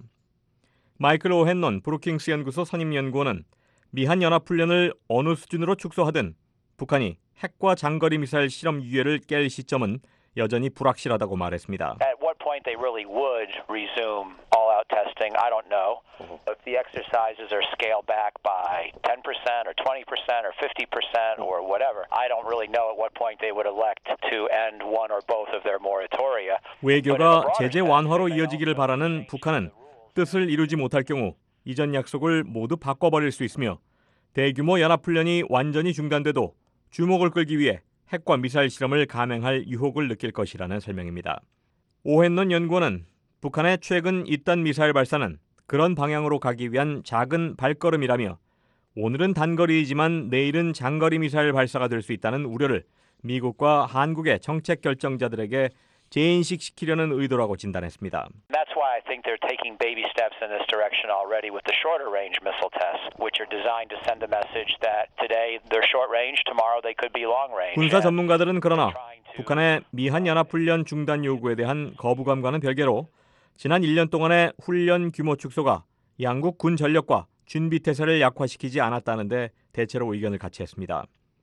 마이클 오헨논 브루킹스 연구소 선임연구원은 미한 연합훈련을 어느 수준으로 축소하든 북한이 핵과 장거리 미사일 실험 유예를 깰 시점은 여전히 불확실하다고 말했습니다. At what point they really would resume all-out testing, I don't know. If the exercises are scaled back by ten percent or twenty percent or fifty percent or whatever, I don't really know at what point they would elect to end one or both of their moratoria. 외교가 제재 완화로 이어지기를 바라는 북한은 뜻을 이루지 못할 경우 이전 약속을 모두 바꿔버릴 수 있으며 대규모 연합훈련이 완전히 중단돼도 주목을 끌기 위해 핵과 미사일 실험을 감행할 유혹을 느낄 것이라는 설명입니다. 오헨논 연구원은 북한의 최근 잇단 미사일 발사는 그런 방향으로 가기 위한 작은 발걸음이라며 오늘은 단거리이지만 내일은 장거리 미사일 발사가 될 수 있다는 우려를 미국과 한국의 정책 결정자들에게 재인식시키려는 의도라고 진단했습니다. That's why I think they're taking baby steps in this direction already with the shorter range missile tests, which are designed to send a message that today they're short range, tomorrow they could be long range. 군사 전문가들은 그러나 북한의 미한 연합훈련 중단 요구에 대한 거부감과는 별개로 지난 일 년 동안의 훈련 규모 축소가 양국 군 전력과 준비 태세를 약화시키지 않았다는데 대체로 의견을 같이 했습니다.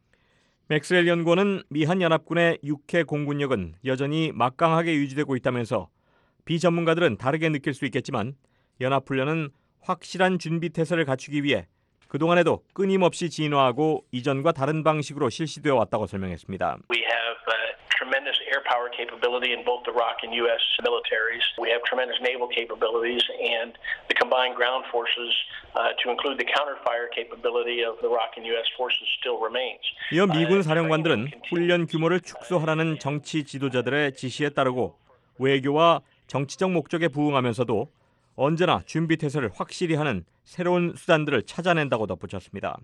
맥스웰 연구원은 미한 연합군의 육해 공군력은 여전히 막강하게 유지되고 있다면서 비전문가들은 다르게 느낄 수 있겠지만 연합훈련은 확실한 준비 태세를 갖추기 위해 그동안에도 끊임없이 진화하고 이전과 다른 방식으로 실시되어 왔다고 설명했습니다. We have uh, tremendous air power capability in both the R O C and U S militaries. We have tremendous naval capabilities, and the combined ground forces, uh, to include the counter-fire capability of the R O C and U S forces, still remains. 이어 미군 사령관들은 훈련 규모를 축소하라는 정치 지도자들의 지시에 따르고 외교와 정치적 목적에 부응하면서도 언제나 준비 태세를 확실히 하는 새로운 수단들을 찾아낸다고 덧붙였습니다.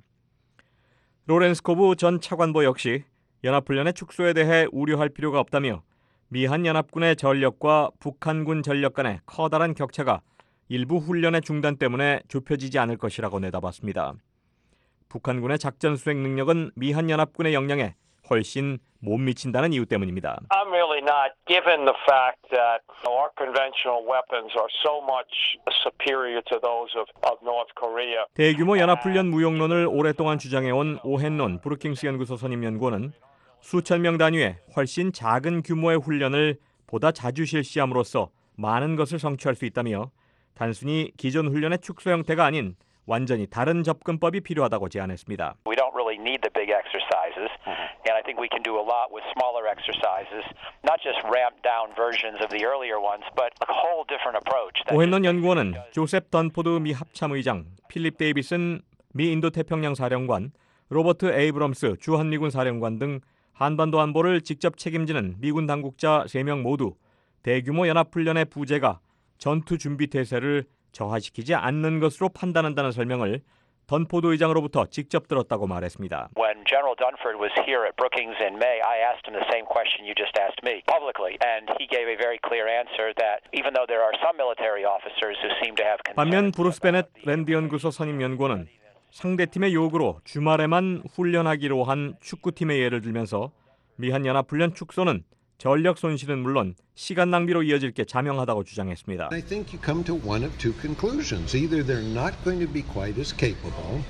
로렌스 코브 전 차관보 역시 연합훈련의 축소에 대해 우려할 필요가 없다며 미한 연합군의 전력과 북한군 전력 간의 커다란 격차가 일부 훈련의 중단 때문에 좁혀지지 않을 것이라고 내다봤습니다. 북한군의 작전 수행 능력은 미한 연합군의 역량에 훨씬 못 미친다는 이유 때문입니다. I'm really not, given the fact that our conventional weapons are so much superior to those of, of North Korea. 대규모 연합훈련 무용론을 오랫동안 주장해온 오헨논 브루킹스 연구소 선임연구원은 수천 명 단위의 훨씬 작은 규모의 훈련을 보다 자주 실시함으로써 많은 것을 성취할 수 있다며 단순히 기존 훈련의 축소 형태가 아닌 완전히 다른 접근법이 필요하다고 제안했습니다. We don't really need the big exercises, and I think we can do a lot with smaller exercises, not just ramped down versions of the earlier ones, but a whole different approach. 오헨논 연구원은 조셉 던포드 미 합참의장, 필립 데이비슨 미 인도태평양 사령관, 로버트 에이브럼스 주한미군 사령관 등 한반도 안보를 직접 책임지는 미군 당국자 세 명 모두 대규모 연합훈련의 부재가 전투 준비 태세를 저하시키지 않는 것으로 판단한다는 설명을 던포드 의장으로부터 직접 들었다고 말했습니다. When General Dunford was here at Brookings in May, I asked him the same question you just asked me publicly, and he gave a very clear answer that even though there are some military officers who seem to have concerns. 반면 브루스 베넷 랜드 연구소 선임 연구원은 상대팀의 요구로 주말에만 훈련하기로 한 축구팀의 예를 들면서 미한 연합훈련 축소는 전력 손실은 물론 시간 낭비로 이어질 게 자명하다고 주장했습니다. I think you come to one of two conclusions. Either they're not going to be quite as capable,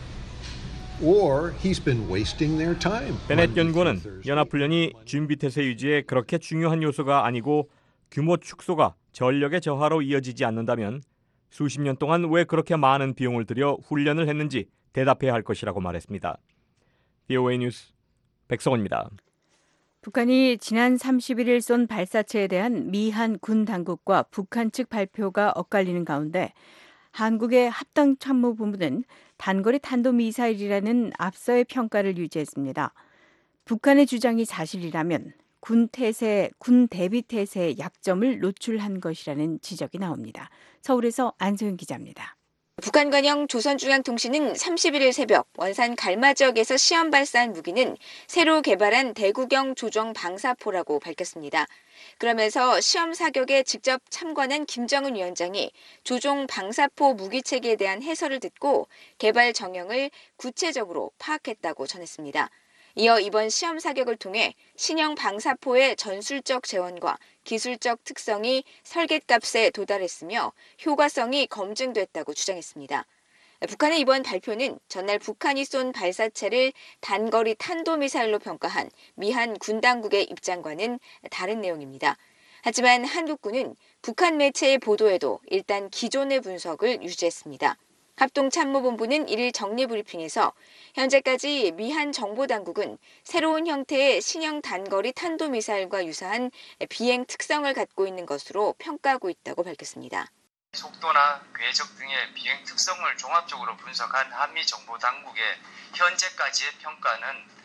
or he's been wasting their time. 베넷 연구원은 연합훈련이 준비 태세 유지에 그렇게 중요한 요소가 아니고 규모 축소가 전력의 저하로 이어지지 않는다면 수십 년 동안 왜 그렇게 많은 비용을 들여 훈련을 했는지 대답해야 할 것이라고 말했습니다. 브이오에이 뉴스 백성원입니다. 북한이 지난 삼십일 일 쏜 발사체에 대한 미한 군 당국과 북한 측 발표가 엇갈리는 가운데 한국의 합동참모본부는 단거리 탄도미사일이라는 앞서의 평가를 유지했습니다. 북한의 주장이 사실이라면 군 태세, 군 대비 태세의 약점을 노출한 것이라는 지적이 나옵니다. 서울에서 안소영 기자입니다. 북한관영 조선중앙통신은 삼십일 일 새벽 원산 갈마 지역에서 시험 발사한 무기는 새로 개발한 대구경 조종 방사포라고 밝혔습니다. 그러면서 시험 사격에 직접 참관한 김정은 위원장이 조종 방사포 무기체계에 대한 해설을 듣고 개발 정형을 구체적으로 파악했다고 전했습니다. 이어 이번 시험 사격을 통해 신형 방사포의 전술적 재원과 기술적 특성이 설계값에 도달했으며 효과성이 검증됐다고 주장했습니다. 북한의 이번 발표는 전날 북한이 쏜 발사체를 단거리 탄도미사일로 평가한 미한 군 당국의 입장과는 다른 내용입니다. 하지만 한국군은 북한 매체의 보도에도 일단 기존의 분석을 유지했습니다. 합동참모본부는 일 일 정례브리핑에서 현재까지 미한 정보당국은 새로운 형태의 신형 단거리 탄도미사일과 유사한 비행 특성을 갖고 있는 것으로 평가하고 있다고 밝혔습니다. 속도나 궤적 등의 비행 특성을 종합적으로 분석한 한미 정보당국의 현재까지의 평가는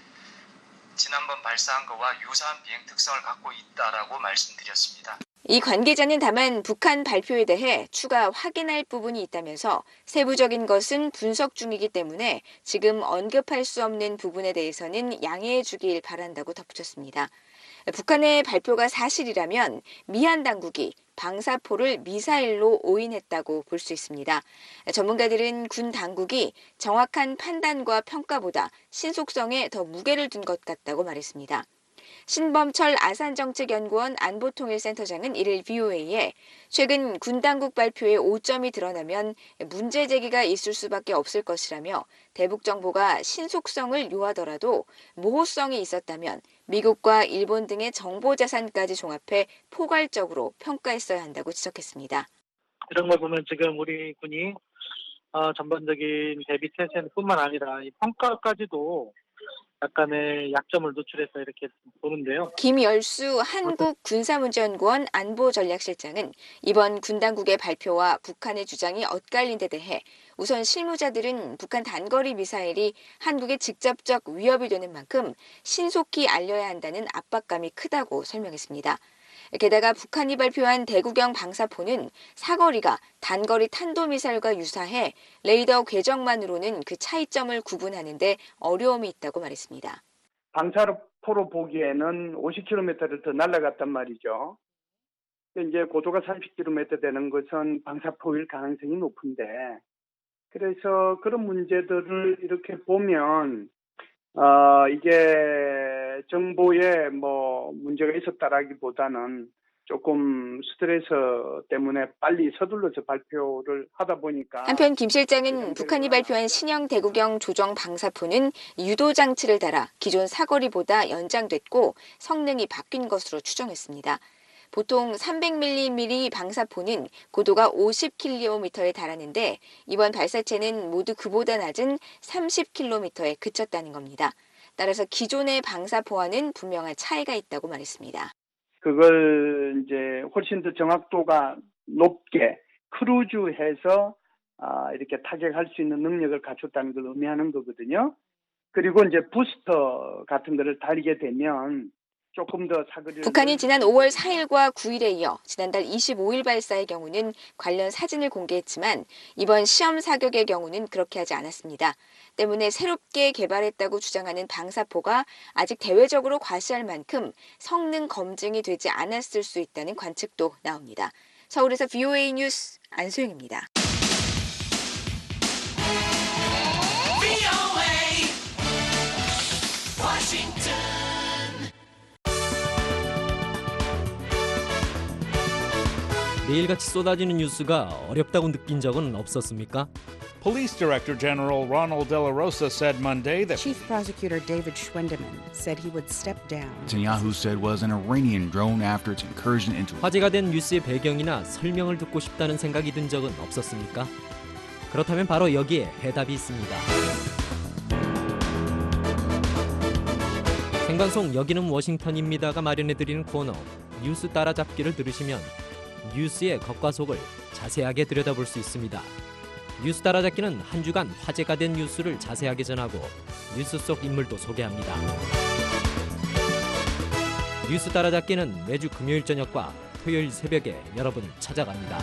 지난번 발사한 것과 유사한 비행 특성을 갖고 있다라고 말씀드렸습니다. 이 관계자는 다만 북한 발표에 대해 추가 확인할 부분이 있다면서 세부적인 것은 분석 중이기 때문에 지금 언급할 수 없는 부분에 대해서는 양해해 주길 바란다고 덧붙였습니다. 북한의 발표가 사실이라면 미한 당국이 방사포를 미사일로 오인했다고 볼 수 있습니다. 전문가들은 군 당국이 정확한 판단과 평가보다 신속성에 더 무게를 둔 것 같다고 말했습니다. 신범철 아산정책연구원 안보통일센터장은 일 일 브이오에이에 최근 군 당국 발표에 오점이 드러나면 문제 제기가 있을 수밖에 없을 것이라며 대북 정보가 신속성을 요하더라도 모호성이 있었다면 미국과 일본 등의 정보 자산까지 종합해 포괄적으로 평가했어야 한다고 지적했습니다. 이런 걸 보면 지금 우리 군이 어, 전반적인 대비 태세뿐만 아니라 이 평가까지도 약간의 약점을 노출해서 이렇게 보는데요. 김열수 한국군사문제연구원 안보전략실장은 이번 군 당국의 발표와 북한의 주장이 엇갈린 데 대해 우선 실무자들은 북한 단거리 미사일이 한국에 직접적 위협이 되는 만큼 신속히 알려야 한다는 압박감이 크다고 설명했습니다. 게다가 북한이 발표한 대구경 방사포는 사거리가 단거리 탄도미사일과 유사해 레이더 궤적만으로는 그 차이점을 구분하는 데 어려움이 있다고 말했습니다. 방사포로 보기에는 오십 킬로미터를 더 날아갔단 말이죠. 이제 고도가 삼십 킬로미터 되는 것은 방사포일 가능성이 높은데, 그래서 그런 문제들을 이렇게 보면 어, 이게 정보에 뭐 문제가 있었다라기보다는 조금 스트레스 때문에 빨리 서둘러서 발표를 하다 보니까. 한편 김 실장은 북한이 발표한 신형 대구경 조정 방사포는 유도 장치를 달아 기존 사거리보다 연장됐고 성능이 바뀐 것으로 추정했습니다. 보통 삼백 밀리미터 방사포는 고도가 오십 킬로미터에 달하는데 이번 발사체는 모두 그보다 낮은 삼십 킬로미터에 그쳤다는 겁니다. 따라서 기존의 방사포와는 분명한 차이가 있다고 말했습니다. 그걸 이제 훨씬 더 정확도가 높게 크루즈해서 아, 이렇게 타격할 수 있는 능력을 갖췄다는 걸 의미하는 거거든요. 그리고 이제 부스터 같은 거를 달게 되면 조금 더 사거리를. 북한이 지난 오월 사일과 구일에 이어 지난달 이십오일 발사의 경우는 관련 사진을 공개했지만 이번 시험 사격의 경우는 그렇게 하지 않았습니다. 때문에 새롭게 개발했다고 주장하는 방사포가 아직 대외적으로 과시할 만큼 성능 검증이 되지 않았을 수 있다는 관측도 나옵니다. 서울에서 브이오에이 뉴스 안소영입니다. 매일같이 쏟아지는 뉴스가 어렵다고 느낀 적은 없었습니까? Police Director General Ronald De La Rosa said Monday that Chief Prosecutor David Schwendeman said he would step down. Netanyahu said was an Iranian drone after its incursion into. 화제가 된 뉴스의 배경이나 설명을 듣고 싶다는 생각이 든 적은 없었습니까? 그렇다면 바로 여기에 해답이 있습니다. 생방송 여기는 워싱턴입니다가 마련해드리는 코너 뉴스 따라잡기를 들으시면 뉴스의 겉과 속을 자세하게 들여다볼 수 있습니다. 뉴스 따라잡기는 한 주간 화제가 된 뉴스를 자세하게 전하고 뉴스 속 인물도 소개합니다. 뉴스 따라잡기는 매주 금요일 저녁과 토요일 새벽에 여러분을 찾아갑니다.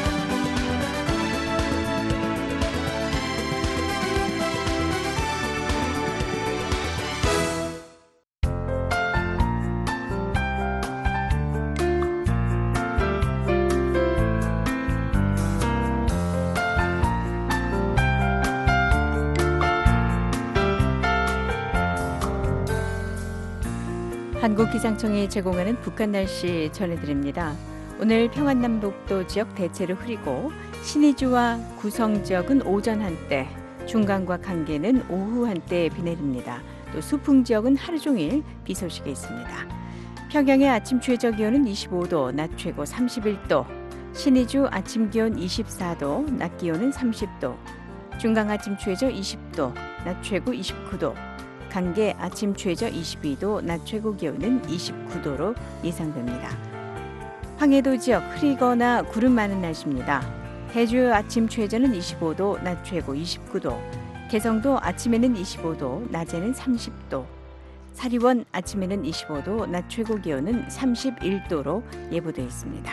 한국기상청이 제공하는 북한 날씨 전해드립니다. 오늘 평안남북도 지역 대체로 흐리고 신의주와 구성 지역은 오전 한때, 중강과 강계는 오후 한때 비 내립니다. 또 수풍 지역은 하루 종일 비 소식이 있습니다. 평양의 아침 최저 기온은 이십오 도, 낮 최고 삼십일 도, 신의주 아침 기온 이십사 도, 낮 기온은 삼십 도, 중강 아침 최저 이십 도, 낮 최고 이십구 도, 강계 아침 최저 이십이 도, 낮 최고 기온은 이십구 도로 예상됩니다. 황해도 지역 흐리거나 구름 많은 날씨입니다. 해주 아침 최저는 이십오 도, 낮 최고 이십구 도, 개성도 아침에는 이십오 도, 낮에는 삼십 도, 사리원 아침에는 이십오 도, 낮 최고 기온은 삼십일 도로 예보되어 있습니다.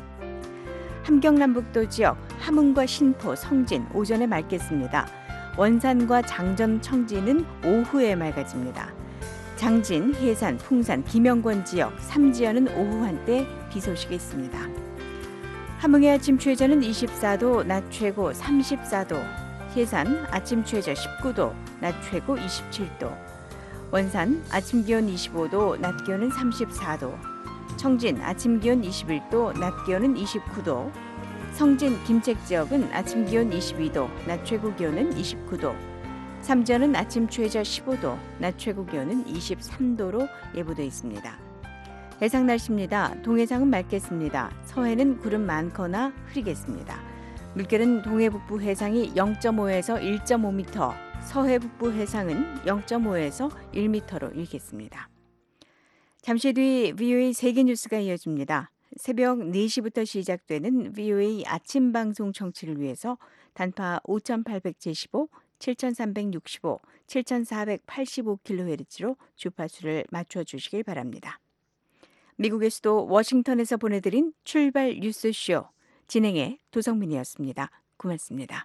함경남북도 지역 함흥과 신포, 성진 오전에 맑겠습니다. 원산과 장전, 청진은 오후에 맑아집니다. 장진, 해산, 풍산, 김영권 지역, 삼지연은 오후 한때 비 소식이 있습니다. 함흥의 아침 최저는 이십사 도, 낮 최고 삼십사 도, 해산 아침 최저 십구 도, 낮 최고 이십칠 도, 원산 아침 기온 이십오 도, 낮 기온은 삼십사 도, 청진 아침 기온 이십일 도, 낮 기온은 이십구 도, 성진, 김책 지역은 아침 기온 이십이 도, 낮 최고 기온은 이십구 도, 삼전은 아침 최저 십오 도, 낮 최고 기온은 이십삼 도로 예보되어 있습니다. 해상 날씨입니다. 동해상은 맑겠습니다. 서해는 구름 많거나 흐리겠습니다. 물결은 동해 북부 해상이 영 점 오에서 일 점 오 미터, 서해 북부 해상은 영 점 오에서 일 미터로 일겠습니다. 잠시 뒤 브이오에이 세계 뉴스가 이어집니다. 새벽 네 시부터 시작되는 브이오에이 아침 방송 청취를 위해서 단파 오천팔백칠십오, 칠천삼백육십오, 칠천사백팔십오 킬로헤르츠로 주파수를 맞춰주시길 바랍니다. 미국의 수도 워싱턴에서 보내드린 출발 뉴스쇼 진행의 도성민이었습니다. 고맙습니다.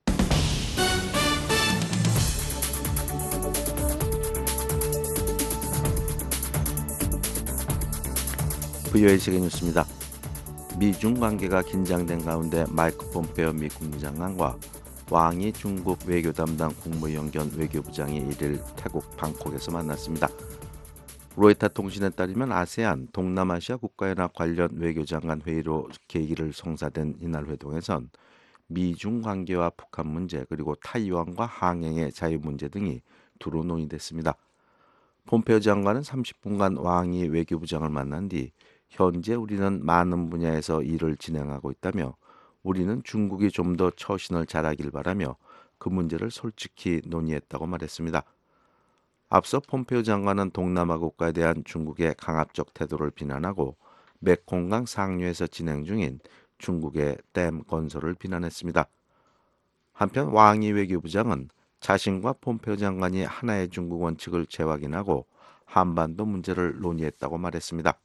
브이오에이 세계 뉴스입니다. 미중 관계가 긴장된 가운데 마이크 폼페오 미 국무장관과 왕이 중국 외교 담당 국무연결 외교부장이 일일 태국 방콕에서 만났습니다. 로이터 통신에 따르면 아세안 동남아시아 국가연합 관련 외교장관 회의로 계기를 성사된 이날 회동에선 미중 관계와 북한 문제 그리고 타이완과 항행의 자유 문제 등이 두루 논의됐습니다. 폼페오 장관은 삼십 분간 왕이 외교부장을 만난 뒤 현재 우리는 많은 분야에서 일을 진행하고 있다며 우리는 중국이 좀 더 처신을 잘하길 바라며 그 문제를 솔직히 논의했다고 말했습니다. 앞서 폼페오 장관은 동남아 국가에 대한 중국의 강압적 태도를 비난하고 메콩강 상류에서 진행 중인 중국의 댐 건설을 비난했습니다. 한편 왕이 외교부장은 자신과 폼페오 장관이 하나의 중국 원칙을 재확인하고 한반도 문제를 논의했다고 말했습니다.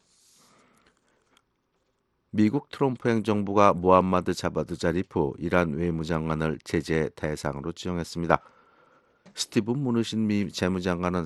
미국 트럼프 행정부가 무함마드 자바드 자리프 이란 외무장관을 제재 대상으로 지정했습니다. 스티븐 무누신 미 재무장관은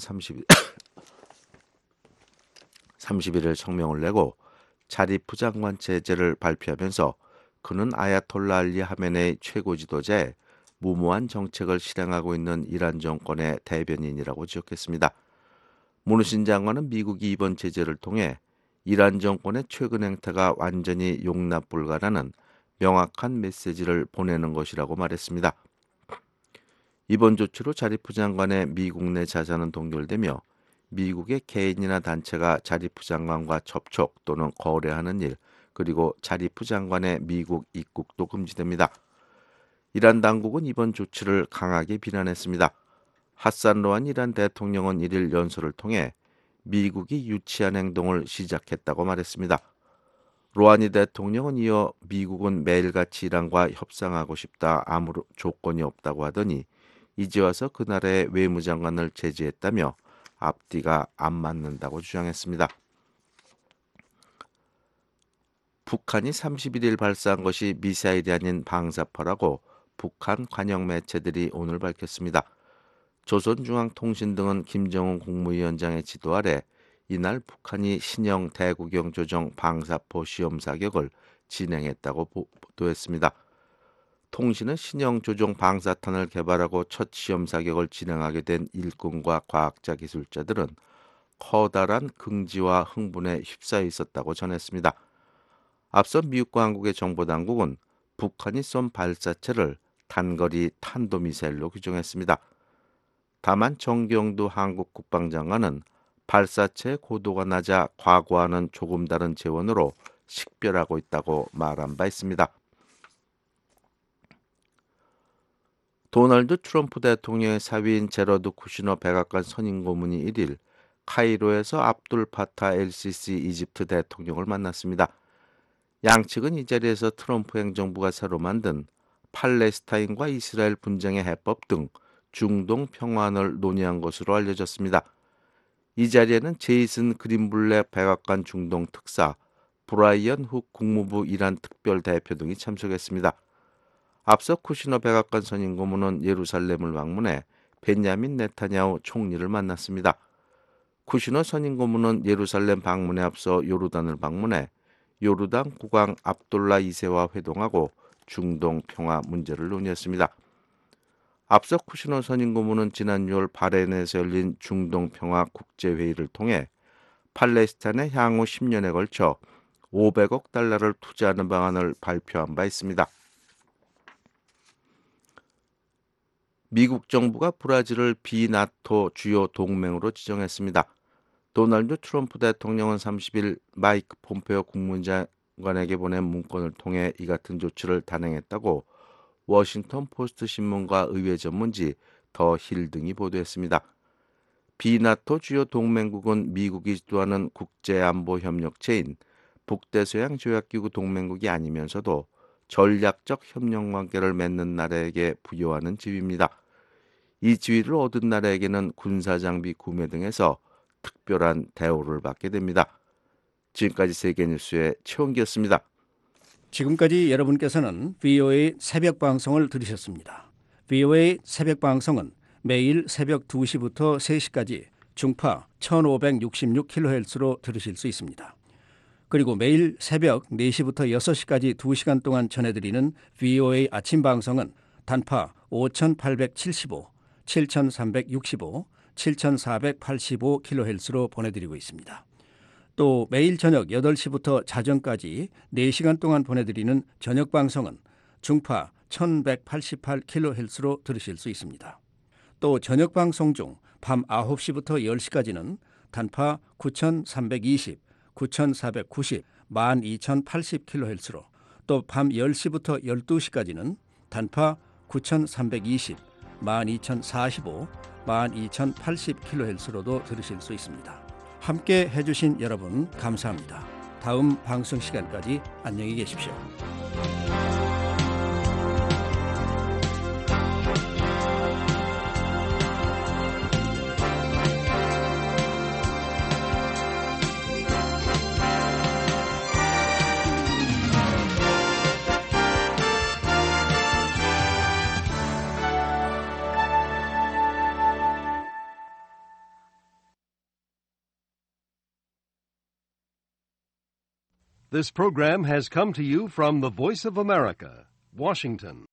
삼십일 일 성명을 내고 자리프 장관 제재를 발표하면서 그는 아야톨라 알리 하메네이 최고 지도자의 무모한 정책을 실행하고 있는 이란 정권의 대변인이라고 지적했습니다. 무누신 장관은 미국이 이번 제재를 통해 이란 정권의 최근 행태가 완전히 용납 불가라는 명확한 메시지를 보내는 것이라고 말했습니다. 이번 조치로 자리프 장관의 미국 내 자산은 동결되며 미국의 개인이나 단체가 자리프 장관과 접촉 또는 거래하는 일, 그리고 자리프 장관의 미국 입국도 금지됩니다. 이란 당국은 이번 조치를 강하게 비난했습니다. 하산 로하니 이란 대통령은 일 일 연설을 통해 미국이 유치한 행동을 시작했다고 말했습니다. 로하니 대통령은 이어 미국은 매일같이 이란과 협상하고 싶다, 아무 조건이 없다고 하더니 이제 와서 그 나라의 외무장관을 제지했다며 앞뒤가 안 맞는다고 주장했습니다. 북한이 삼십일 일 발사한 것이 미사일이 아닌 방사포라고 북한 관영 매체들이 오늘 밝혔습니다. 조선중앙통신 등은 김정은 국무위원장의 지도 아래 이날 북한이 신형 대구경 조정 방사포 시험 사격을 진행했다고 보도했습니다. 통신은 신형 조종 방사탄을 개발하고 첫 시험 사격을 진행하게 된 일꾼과 과학자 기술자들은 커다란 긍지와 흥분에 휩싸여 있었다고 전했습니다. 앞서 미국과 한국의 정보당국은 북한이 쏜 발사체를 단거리 탄도미사일로 규정했습니다. 다만 정경도 한국 국방장관은 발사체의 고도가 낮아 과거와는 조금 다른 재원으로 식별하고 있다고 말한 바 있습니다. 도널드 트럼프 대통령의 사위인 제러드 쿠시너 백악관 선임 고문이 일 일 카이로에서 압둘 파타 엘시시 이집트 대통령을 만났습니다. 양측은 이 자리에서 트럼프 행정부가 새로 만든 팔레스타인과 이스라엘 분쟁의 해법 등 중동 평화안을 논의한 것으로 알려졌습니다. 이 자리에는 제이슨 그린블랙 백악관 중동 특사, 브라이언 훅 국무부 이란 특별 대표 등이 참석했습니다. 앞서 쿠시너 백악관 선임 고문은 예루살렘을 방문해 벤야민 네타냐후 총리를 만났습니다. 쿠시너 선임 고문은 예루살렘 방문에 앞서 요르단을 방문해 요르단 국왕 압둘라 이 세와 회동하고 중동 평화 문제를 논의했습니다. 앞서 쿠시너 선임 고문은 지난 유월 바레인에서 열린 중동 평화 국제회의를 통해 팔레스타인에 향후 십 년에 걸쳐 오백억 달러를 투자하는 방안을 발표한 바 있습니다. 미국 정부가 브라질을 비나토 주요 동맹으로 지정했습니다. 도널드 트럼프 대통령은 삼십 일 마이크 폼페오 국무장관에게 보낸 문건을 통해 이 같은 조치를 단행했다고 워싱턴 포스트 신문과 의회 전문지 더 힐 등이 보도했습니다. 비나토 주요 동맹국은 미국이 주도하는 국제안보협력체인 북대서양 조약기구 동맹국이 아니면서도 전략적 협력관계를 맺는 나라에게 부여하는 지위입니다. 이 지위를 얻은 나라에게는 군사장비 구매 등에서 특별한 대우를 받게 됩니다. 지금까지 세계뉴스의 최원기였습니다. 지금까지 여러분께서는 브이오에이 새벽 방송을 들으셨습니다. 브이오에이 새벽 방송은 매일 새벽 두 시부터 세 시까지 중파 천오백육십육 킬로헤르츠로 들으실 수 있습니다. 그리고 매일 새벽 네 시부터 여섯 시까지 두 시간 동안 전해드리는 브이오에이 아침 방송은 단파 오천팔백칠십오, 칠천삼백육십오, 칠천사백팔십오 킬로헤르츠로 보내드리고 있습니다. 또 매일 저녁 여덟 시부터 자정까지 네 시간 동안 보내드리는 저녁 방송은 중파 천백팔십팔 킬로헤르츠로 들으실 수 있습니다. 또 저녁 방송 중 밤 아홉 시부터 열 시까지는 단파 구천삼백이십, 구천사백구십, 만 이천팔십 킬로헤르츠로, 또 밤 열 시부터 열두 시까지는 단파 구천삼백이십, 만 이천사십오, 만 이천팔십 킬로헤르츠로도 들으실 수 있습니다. 함께 해주신 여러분 감사합니다. 다음 방송 시간까지 안녕히 계십시오. This program has come to you from the Voice of America, Washington.